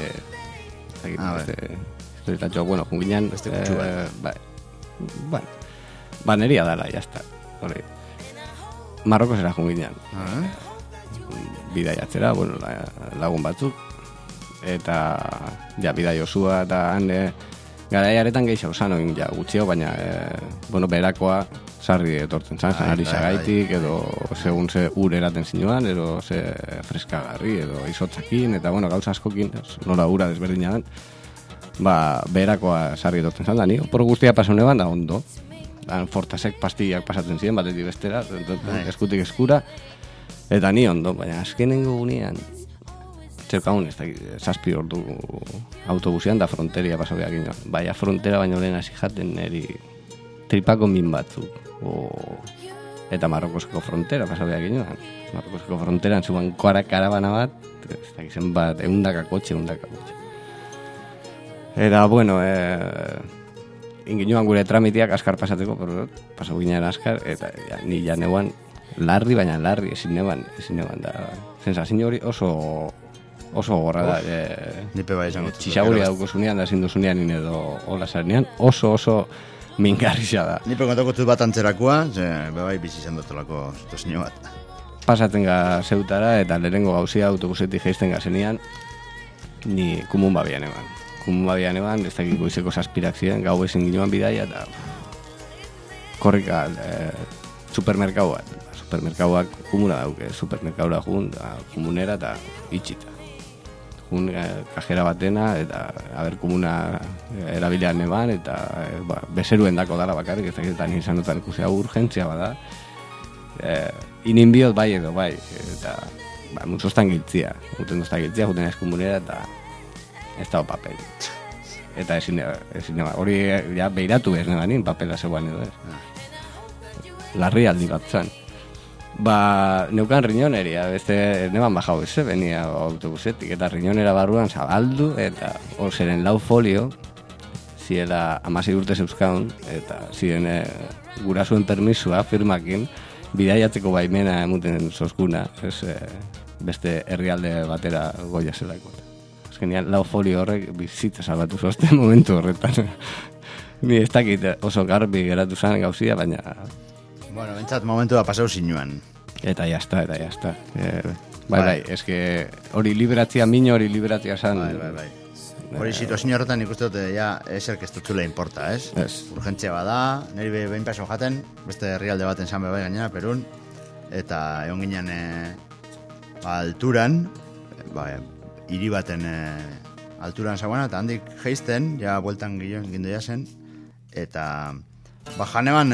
Eta jo, bueno, junginan... Beste kutxua. Ba, neria dara, jazta. Marroko zera junginan. Bidaiatzera, bueno, lagun batzuk. Eta, bidai osua, eta han... Garaiaretan gehiago zanoin, gutxio, baina, berakoa sarri etortzen zan, janari sagaitik, edo segun ze ur eraten zinuan, edo ze freskagarri, edo izotzakin, eta, gauza askokin, nola ura desberdina den. beherakoa sarri etortzen zan da, ni opor guztia pasaune ban da ondo. Fortasek pastillak pasatzen ziren, batetik bestera, eskutik eskura, eta ni ondo, baina azkenengo gunean, zerkaun, ez da, 7 ordu autobusean da fronteria pasabeak inoan. Baina frontera baino lehen hasi jaten neri tripako min batzuk, eta Marrokosko frontera pasabeak inoan. Marrokosko fronteran zuan karabana bat, ez da, izen bat, eundaka kotxe. Eta, bueno, inginuan gure tramitiak askar pasateko, pasau ginean askar, eta ni ja neuan larri, baina larri, ezin neban da. Sensazio hori oso gorra da. Nipe bai esango. Txixaguria dauko zunean, da zindu zunean edo hola zarenean, oso mingarrixa da. Nipe kontako bat antzerakoa, bai bizi izan dutolako situazio bat. Pasaten ga zeutara, eta lehenengo gauzia autobusetik geizten gazenean, ni kumun babian eban. Ez dakik goizeko zazpirak ziren, gau ezin ginoan bidaia, eta korrika supermerkauak kumuna dauke, supermerkaura jun, kumunera eta itxita. Jun kajera batena, eta kumuna erabilean eban, eta bezeruen dako dara bakarrik, ez dakik eta nizan dutan ikusea urgentzia bada. Ininbiot bai edo bai, eta mutzostan giltzia, juten ez kumunera, eta ez dago papel. Eta ezin hori ja beiratu ez nebanin papela zeuan edo ez. Larri aldi bat zan. Neukan riñoneria, beste neban bajau eze, venia autobusetik, eta riñonera barruan zabaldu, eta hor zeren 4 folio, ziela 16 urte zeuzkaun, eta ziren gurasuen permisua firmakin, bidaiatzeko baimena emuten zozkuna, beste herrialde batera goia zelako. Azkenean, 4 folio horrek bizitza salbatu zozten momentu horretan. Ni ez dakit oso garbi geratu zan gauzia, baina... Bueno, bentsat momentua pasau zinuan. Eta jazta. Bai, eske hori liberatzia, mino hori liberatzia zan. Bai. Hori situazio horretan ikuste dute, ja, eserk ez dutzula importa, ez? Urgentzia bada, niri behin paso jaten, beste herrialde baten zan bai gainera, Perun, eta egon ginen alturan, hiri baten alturan zagoena, eta handik geizten, ja, bueltan gindoia zen, eta janean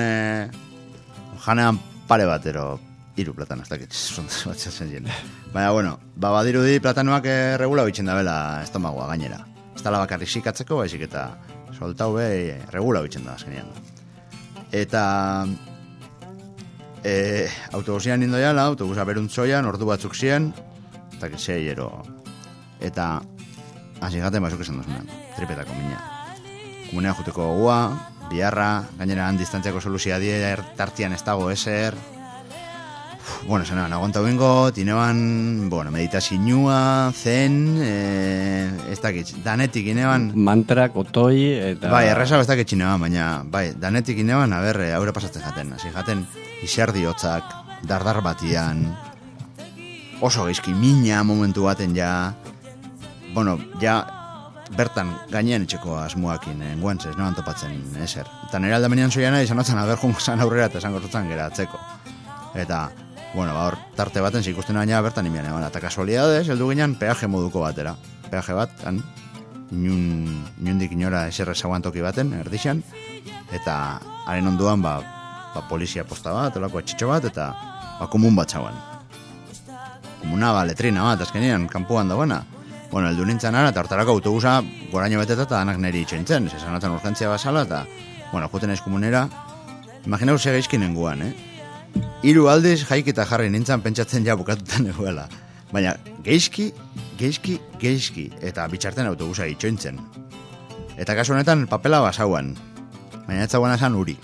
pare batero 3 platano, ez dakit, batzatzen jen. Baina, bueno, badirudi platanoak regula bitzen da bela estomagoa gainera. Ez tala bakarrik sikatzeko, baizik eta soltau regula bitzen da azkenean. Eta autobusian nindoiala, autobusa beruntzoian, ordu batzuk ziren, eta 6 ero. Eta hasi gaten basuk esan dozunan, tripetako mina. Komunea juteko gogoa, biharra, gainera distantziako soluzia die, tartian ez dago eser. Bueno, zenean, aguanta bingo, tineban, meditazioa, zen, ez dakit, danetik ineban... Mantrak, otoi, eta... Bai, erresa ez dakit ineban, baina, danetik ineban, haure pasatzen jaten. Hasi jaten, izerdi hotzak, dardar batian, oso geizki mina momentu baten ja... Bueno, ja bertan gainean etxeko asmoakin enguantzez, noan topatzen eser. Eta nire aldamenean zoiana izan otzen aberjun zan aurrera eta esan gortutzen geratzeko. Eta, bueno, hor tarte baten zikusten baina bertan imian eban. Eta kasualidades, heldu ginen peaje moduko batera. Peaje bat, inundik inora eserre zauan toki baten, erdixan. Eta haren onduan, polizia posta bat, olako etxitxo bat, eta komun bat zauan. Komuna, letrina bat, azkenean, kanpuan dagoena. Bueno, eldu nintzen ara, eta hortarako autobusa goraino beteta eta danak niri itxointzen. Zesanotan urgentzia basala, eta, juten ez komunera, imaginau ze geizkin nenguan, 3 aldiz jaik eta jarri nintzen pentsatzen ja bukatutan eguela. Baina, geizki, eta bitxarten autobusa itxointzen. Eta kasu honetan papela basauan, baina ez zagoen esan urik.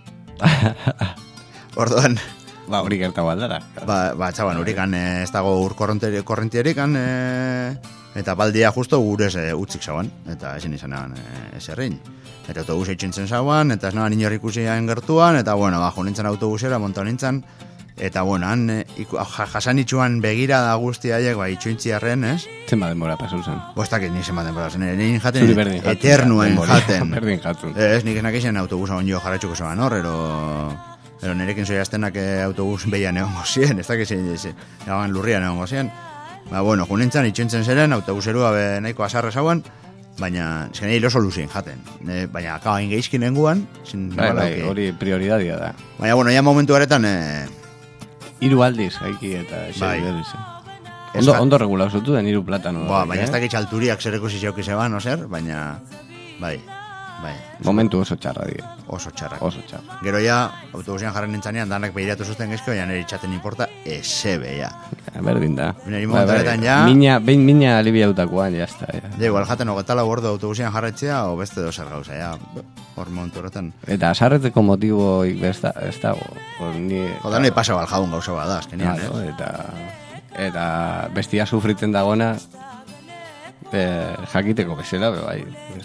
Orduan... Hori gertago aldara. Txaban, horikan ez dago ur korrentierikan, eta baldia justo gurez utzik zauan, eta ezin izan eserrin. Eta autobusa itxintzen zauan, eta ez nahan inorri ikusian gertuan, eta jo nintzen autobusera, monta nintzen, eta han jasan itxuan begira da guzti haiek, itxointziarren, ez? Zenba denbora pasau zen? Bostak ez zenba denbora zen, nire jaten eternuen jaten. Berdin jatun. Ez, nik enak izan autobusa onjo jarratxuko zoan hor, Pero nirekin zoiaztenak autobus behian egongo zien, ez dakiz egaban lurrian egongo zien. Junintzen, itxointzen zeren, autobuserua nahiko azarre zauan, baina, esken egin oso luzien jaten. Baina, akabain geizkin nenguan, Bai, hori prioridadia da. Baina, bueno, ya momentu garetan, 3 aldiz, haiki eta Bai. berriz. Ez Ondo regulau zutu den 3 platano. baina ez dakit alturiak zereko zizioki zeban, no zer, baina, bai, Momentu oso txarra die. oso txarrak. Oso txarra. Gero ja, autobusian jarren nintzanean, danak behiratu zuzten gezko, ja nire txaten importa, esebe, ja. Berdin da. Nire momentuetan ja... Mina alibiautakoan, jazta. Ja, igual jaten ogetala gordo autobusian jarretzea, o beste dozer gauza, ja. Hor momentu horretan. Eta asarretzeko motiboik ez dago. Jodan, nahi pasa baljaun gauza bada, azkenean, Claro, eta bestia sufritzen dagona jakiteko bezala, bai.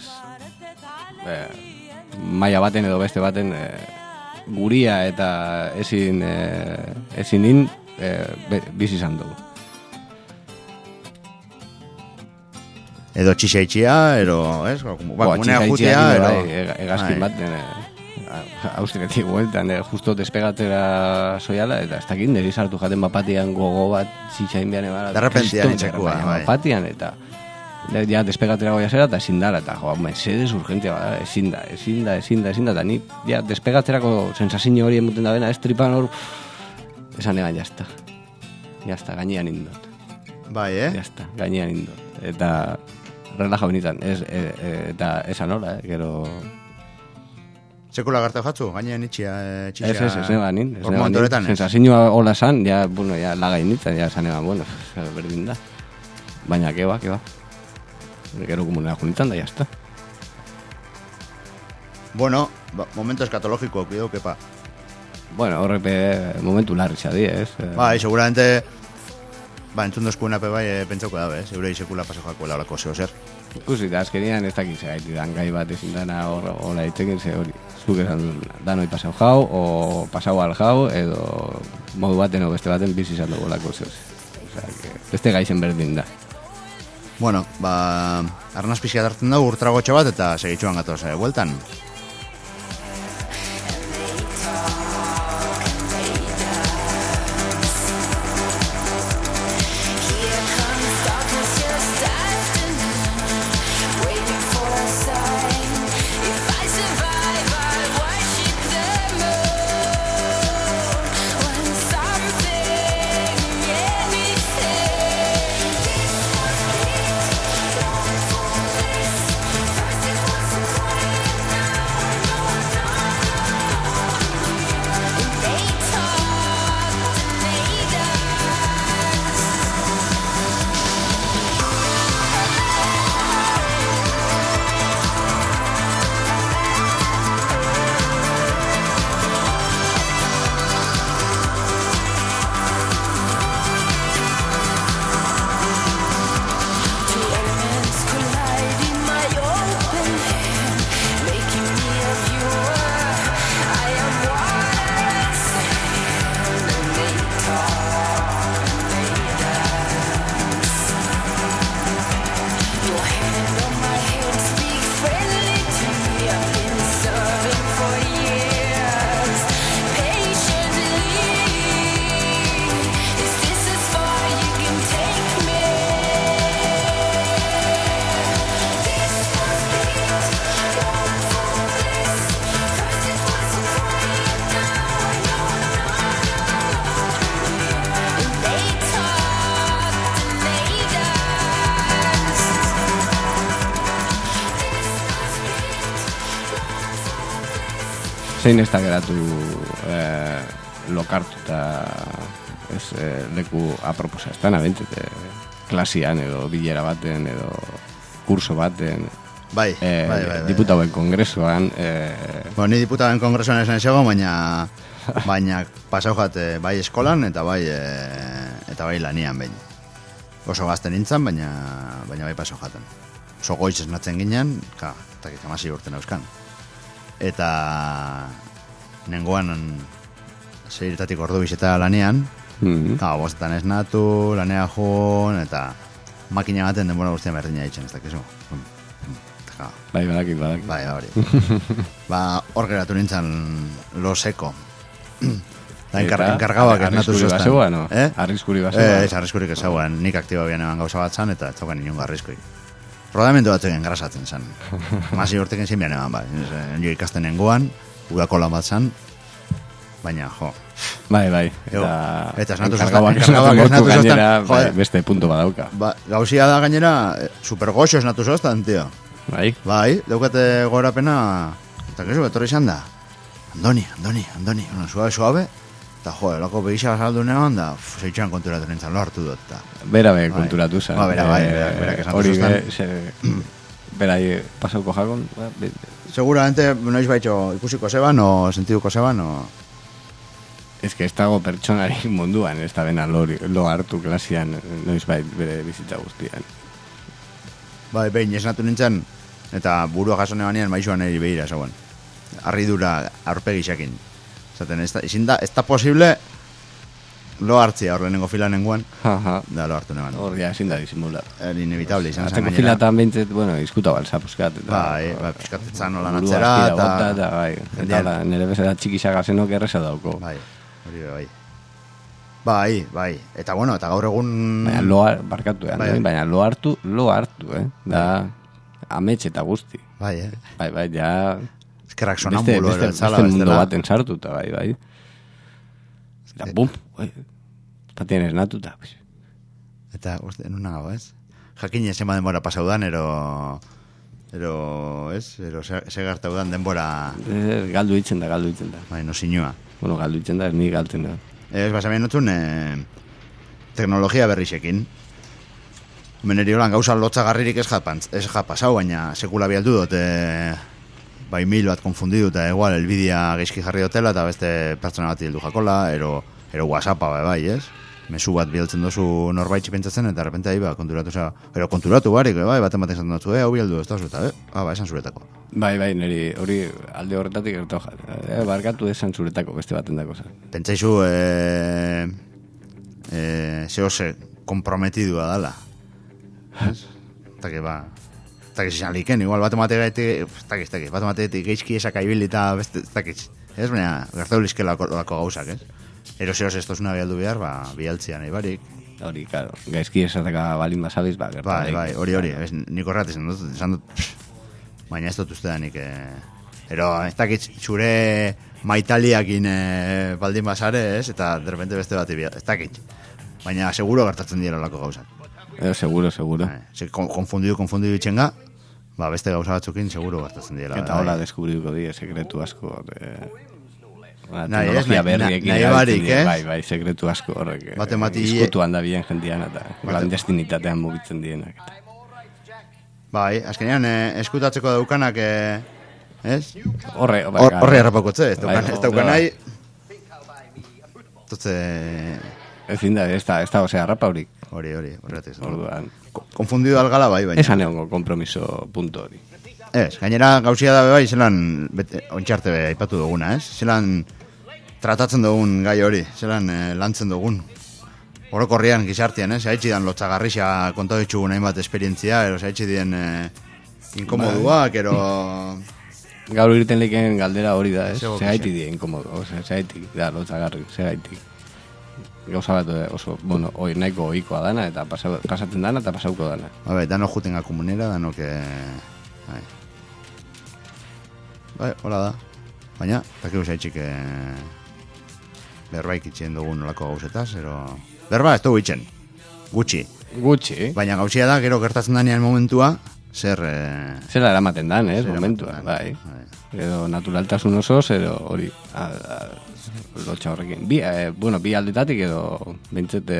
Maila baten edo beste baten guria eta ezin bizi izan dugu. Edo txixaitxia, ero, ez? Komunea jutea, ero... Egazkin bat, Austriatik gueltan, justo despegatera soiala, eta ez dakit niri sartu jaten bapatian gogo bat txixain behan ebara. Derrepentian itxekua, bai. Bapatian, eta ja despegatera goia zera, eta ezin dara, eta mesedez urgentia bada, ezin da, eta ni ja despegatzerako sensazio hori emuten da bena, ez tripan hor, esan egan jazta, gainean indot. Bai, Jazta, gainean indot. Eta relaja benitan, eta esan hora, gero... Sekula garte jatzu, gainean itxia, txixa... Ez neban nin. Hor momentu horretan, ez? Sensazioa hola san, ja, bueno, ja laga initzen, ja esan eban, bueno, berdin da. Baina, keba. Gero komunera junitan da, jazta. Bueno, momento escatológico, kideu, kepa. Bueno, horrepe momentu larri xadi, ez? Bai, seguramente... entzun dozkuena pe bai, pentsauko dabe, eurei sekula paso jakoela horako zeo zer. Ikusi, da, azkenian ez dakit zegaitik dan gai bat ezin dana hola itzekin, ze hori, zuk esan duen, danoi pasau jau, o pasau al jau, edo modu baten o beste baten bizi izan dugu lako zeo. Osea, beste gaizen berdin da. Bueno, arnaz pixka hartzen dugu urtragotxo bat, eta segitxuan gatoz, bueltan. Zein ez da geratu lokartu eta leku aproposa ez da, nabentzet, klasian edo bilera baten edo kurso baten. Bai. Diputauen kongresuan. Ni diputauen kongresuan esan esego, baina pasau jate bai eskolan eta bai lanian behin. Oso gazten nintzen, baina bai pasau jaten. Oso goiz esnatzen ginen, eta kamasi urten euskan. Eta nengoan zeiretatik ordu bizeta lanean, bostetan esnatu, lanea joan, eta makina baten denbora guztian berdina ditzen, ez dakizu. Bai, badakit. Bai, hori. Hor geratu nintzen lo seko. Enkargabak esnatu zuzten. Arriskuri bazegoa? Ez, arriskurik ez zegoen. Nik aktiba bian eman gauza bat zan, eta ez zaukan inunga arriskuik. rodamendu batzuk engrasatzen zen. Masi urtekin zinbian eman, bai. Jo ikasten nengoan, udako lan bat zen, baina, jo. Bai. Eta esnatu enkargauak zoztan, gainera, bai, joder. beste punto badauka. Gauzia da gainera, supergoxo esnatu zoztan, tio. Bai. Bai, daukate gorapena, eta kesu, etorri izan da. Andoni, suave, eta jo, lako begisa saldu neon, da, zeitxan konturatu nintzen, lo hartu dut, eta. Bera konturatu zen. Berak esnatu hori zoztan. Bera pasauko jakon. Seguramente, noiz baitxo, ikusiko zeban, o sentiduko zeban, o... Ez que ez dago pertsonari munduan, ez da bena lo hartu klasian, noiz bere bizitza guztian. Bai, behin esnatu nintzen, eta burua jasone banean maizuan eri behira, zegoen. Arridura aurpegisakin. Zaten, ez da posible lo hartzia hor lehenengo fila nengoan, da lo hartu neban. Hor ja, ezin da disimula. Inevitable izan zen gainera. Azteko filatan behintzet, bueno, izkuta balsa puskat. Bai, piskatetzan nolan atzera, eta bai, eta nire bezala txikisak azenok erreza dauko. Bai, hori bai. Eta bueno, eta gaur egun... Baina barkatu, baina lo hartu, da amets eta guzti. Bai, Bai, ja... Eskerrak sonambulo, beste mundu baten sartu, eta bai. Eta bum, eta tienes natuta. Eta, nuna gau, ez? Jakin esema denbora pasaudan, ero segartaudan denbora... Galdu itzen da. Bai, no sinua. Bueno, galdu itzen da, ni galtzen da. Ez, basamien notzun, teknologia berrixekin. Meneri holan gauza lotzagarririk ez pasau, baina sekula bialdu dut, bai mil bat konfundidu, eta igual, elbidia geizki jarri dutela, eta beste pertsona bat hildu jakola, ero WhatsAppa bai, ez? Mezu bat bialtzen dozu norbait pentsatzen, eta repente ahi, konturatu barik, bai, baten baten zaten dutzu, hau bialdu ez da zu, eta, esan zuretako. Bai, niri, hori alde horretatik gertu barkatu esan zuretako beste baten dako zen. Pentsaizu, zehose komprometidua dala. Eta que, eta que zizan liken, igual bat emategatik geizki esak aibilita beste, ez baina gertau lizkelako gauzak, ez? Ero zehose ez tozuna bialdu behar, bialtzian nahi barik. Hori, claro, gaizki esataka balin basabiz, gertau. Bai, hori, nik horret esan dut, baina ez dut ustedanik, ero, ez dakit zure maitaliakin baldin basare, ez? Eta derrepente beste bat ibia, ez dakit. Baina seguro gertatzen dira lako gauzak. Seguro. Konfundidu itxenga, beste gauza batzukin seguro gertatzen dira. Eta hola deskubriduko dira, sekretu asko. Teknologia berriekin. Nahi barik, ez? Bai, sekretu asko horrek. Izkutu handa bien jendian, eta clandestinitatean mugitzen dienak. Bai, azkenean eskutatzeko daukanak, ez? Horre harrapakotze, ez daukan nahi. Ezin da, ez da, ose harrapa horik. Hori, horretez. Orduan. Konfundido algala bai, baina. Esan egongo kompromiso punto hori. Ez, gainera gauzia da bai, zelan, ontxarte aipatu duguna, ez? Zelan tratatzen dugun gai hori, zelan lantzen dugun. Orokorrian gizartian, ez? Zaitzi dan lotzagarrixa konta ditxugun hainbat esperientzia, ero zaitzi dien inkomoduak, ero... Gaur irten leiken galdera hori da, ez? Zeraiti dien inkomodu, zeraitik da lotzagarri, zeraitik. Gauza bat oso, bueno, nahiko ohikoa dana, eta pasatzen dana, eta pasauko dana. Dano juten komunera, dano que... Bai, hola da. Baina, takiru zaitxik berbaik itxen dugun nolako gauzetaz, ero... Berba, ez dugu itxen. Gutxi. Baina gauzia da, gero gertatzen danean momentua, Zera eramaten dan, momentua, bai. Edo naturaltasun oso, edo hori... lotxa horrekin. Bi aldetatik edo bintzete...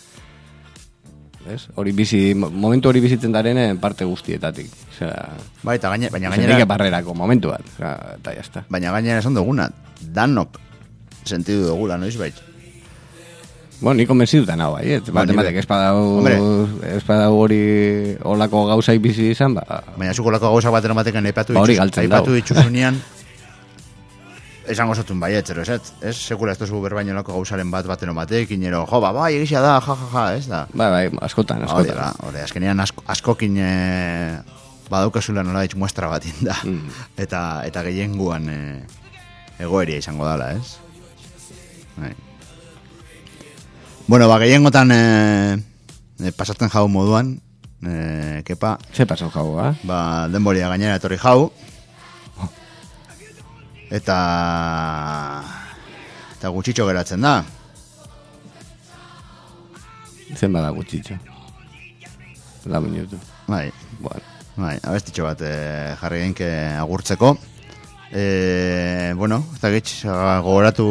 Hori momentu hori bizitzen darenen parte guztietatik. Baina gainera... Zendik eparrerako momentuan. Eta jazta. Baina gainera esan duguna, danok sentidu dugula, noiz bait? Bueno, ni konbentziduta nago, bai, matematik espadau hori olako gauzai bizi izan, Baina zuko olako gauza batera matekan aipatu dituzunean, esango zotun bai, ez sekula ez tozu berbaino olako gauzaren batero batek, inero, bai, egizia da, ez da. Bai, askotan. Hore, azkenean askokin badaukazula nola ditz muestra bat inda, eta gehienguan egoeria izango dala, ez? Bai. Bueno, gehiengotan pasatzen jau moduan, kepa. Ze pasau jau, Ba, denboria gainera etorri jau. Eta gutxitxo geratzen da. Zen bada gutxitxo. La minutu. Bai, Bueno. bai, abestitxo bat jarri genke agurtzeko. Bueno, ez da gitz, gogoratu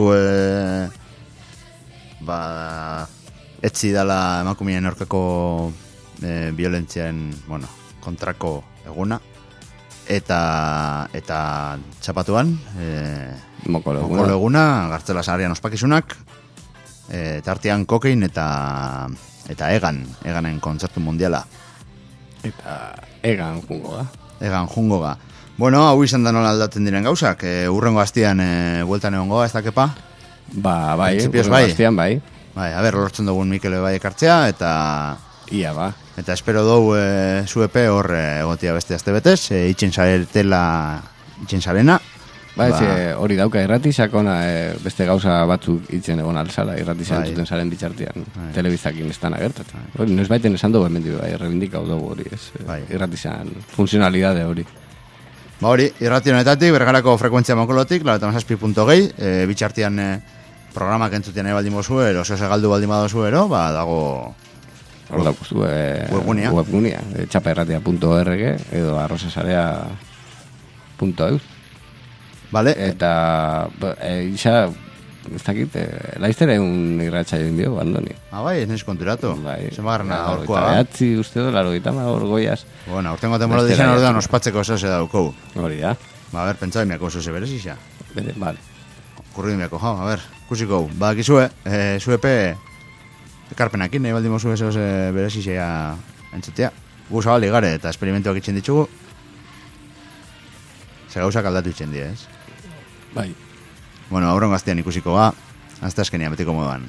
ba, etzi dala emakumeen aurkako violentziaren, bueno, kontrako eguna. Eta txapatuan Mokolo Mokolo eguna, Gartzela Saharian ospakizunak, tartean kokein eta eganen kontzertu mundiala. Eta egan jungo da. Egan jungo ga. Bueno, hau izan da nola aldatzen diren gauzak. Urrengo astian bueltan egongo, ez da kepa? Ba, bai, Printzipioz bai. Bastian, bai. Bai, a ber, lortzen dugun Mikele bai ekartzea, eta Ia, ba. Eta espero dugu zuepe hor egotia beste azte betez, itxen zarena. Ba, hori dauka irratizak ona beste gauza batzuk itzen egon alzala irratizak Bai. entzuten zaren bitartean. Telebizakin estan agertatzen. Hori, noiz baiten esan dugu hemen bai, rebindikau dugu hori, ez? Bai. Irratizan funtzionalidade hori. Ba hori, irrationetatik, bergarako frekuentzia mokolotik, 97.2, bitxartian programak entzuten nahi baldin bozu, oso segaldu baldin badozu, ba, dago Hor daukuzu webgunea, txapairratia.org edo arrosasarea.eu. Vale. Eta isa, ez dakit, laiztere un irratxa join dio, Andoni. Bai, ez nez konturatu. Bai. Zemarna horkoa. Behatzi uste do, 80 hor goiaz. Bueno, urtengo temoro dizan ordean ospatzeko zose daukou. Hori da. Ba, a ber, pentsau imiako zose berezisa. Vale. Kurri imiako, a ber, kusiko. Ba, gizue, zuepe ekarpenakin, nahi baldin mozu esos berezisa entzutea. Gu zabali gare eta esperimentuak itxen ditugu. Ze gauzak aldatu itxen die, ez? Bai. Bueno, aurren gaztean ikusiko ga, hasta azkenia betiko moduan.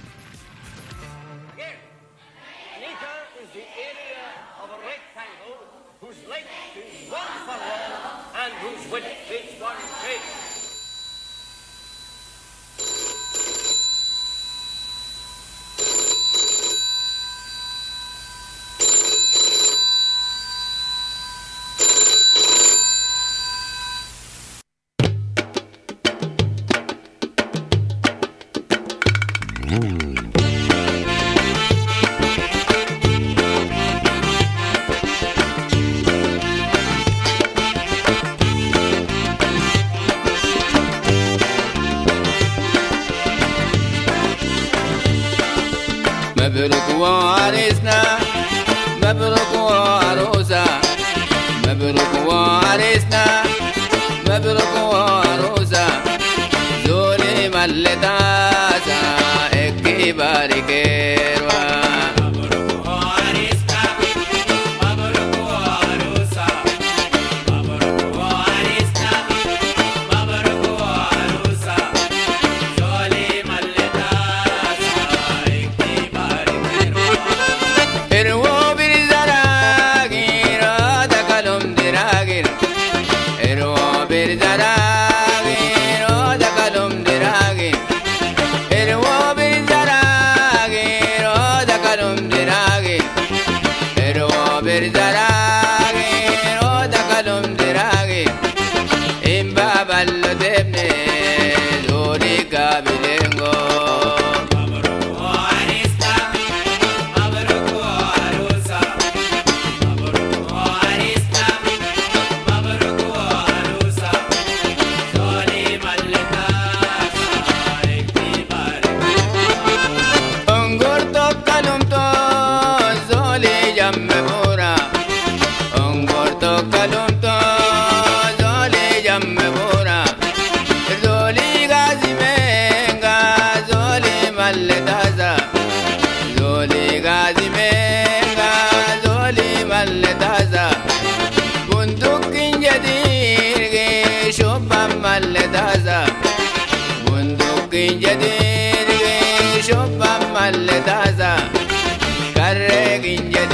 مبروك وعريسنا مبروك وعروسة مبروك وعريسنا مبروك وعروسة زولي ملتاسا اكي باركيروا مبروك وعريسنا مبروك وعروسة مبروك وعريسنا مبروك وعروسة زولي ملتاسا اكي باركيروا ارو بالزراغير دكالم دراغير ارو بالزراغير دكالم دراغير ارو بالزراغير دكالم دراغير ارو بالزراغير دكالم دراغير ام بابا لدبني زوري كابلنغو مبروك وعريسنا مبروك وعروسة مبروك وعريسنا مبروك وعروسة زولي ملتاسا اكتي بارك انغور توكلمتو زولي جمبورا انغور توكلمتو زولي جمبورا زولي غازي منغا زولي ملتاسا زولي غازي منغا زولي ملتاسا بندق جديد شوبا ملتاسا بندق جديد شوبا ملتاسا كرق جديد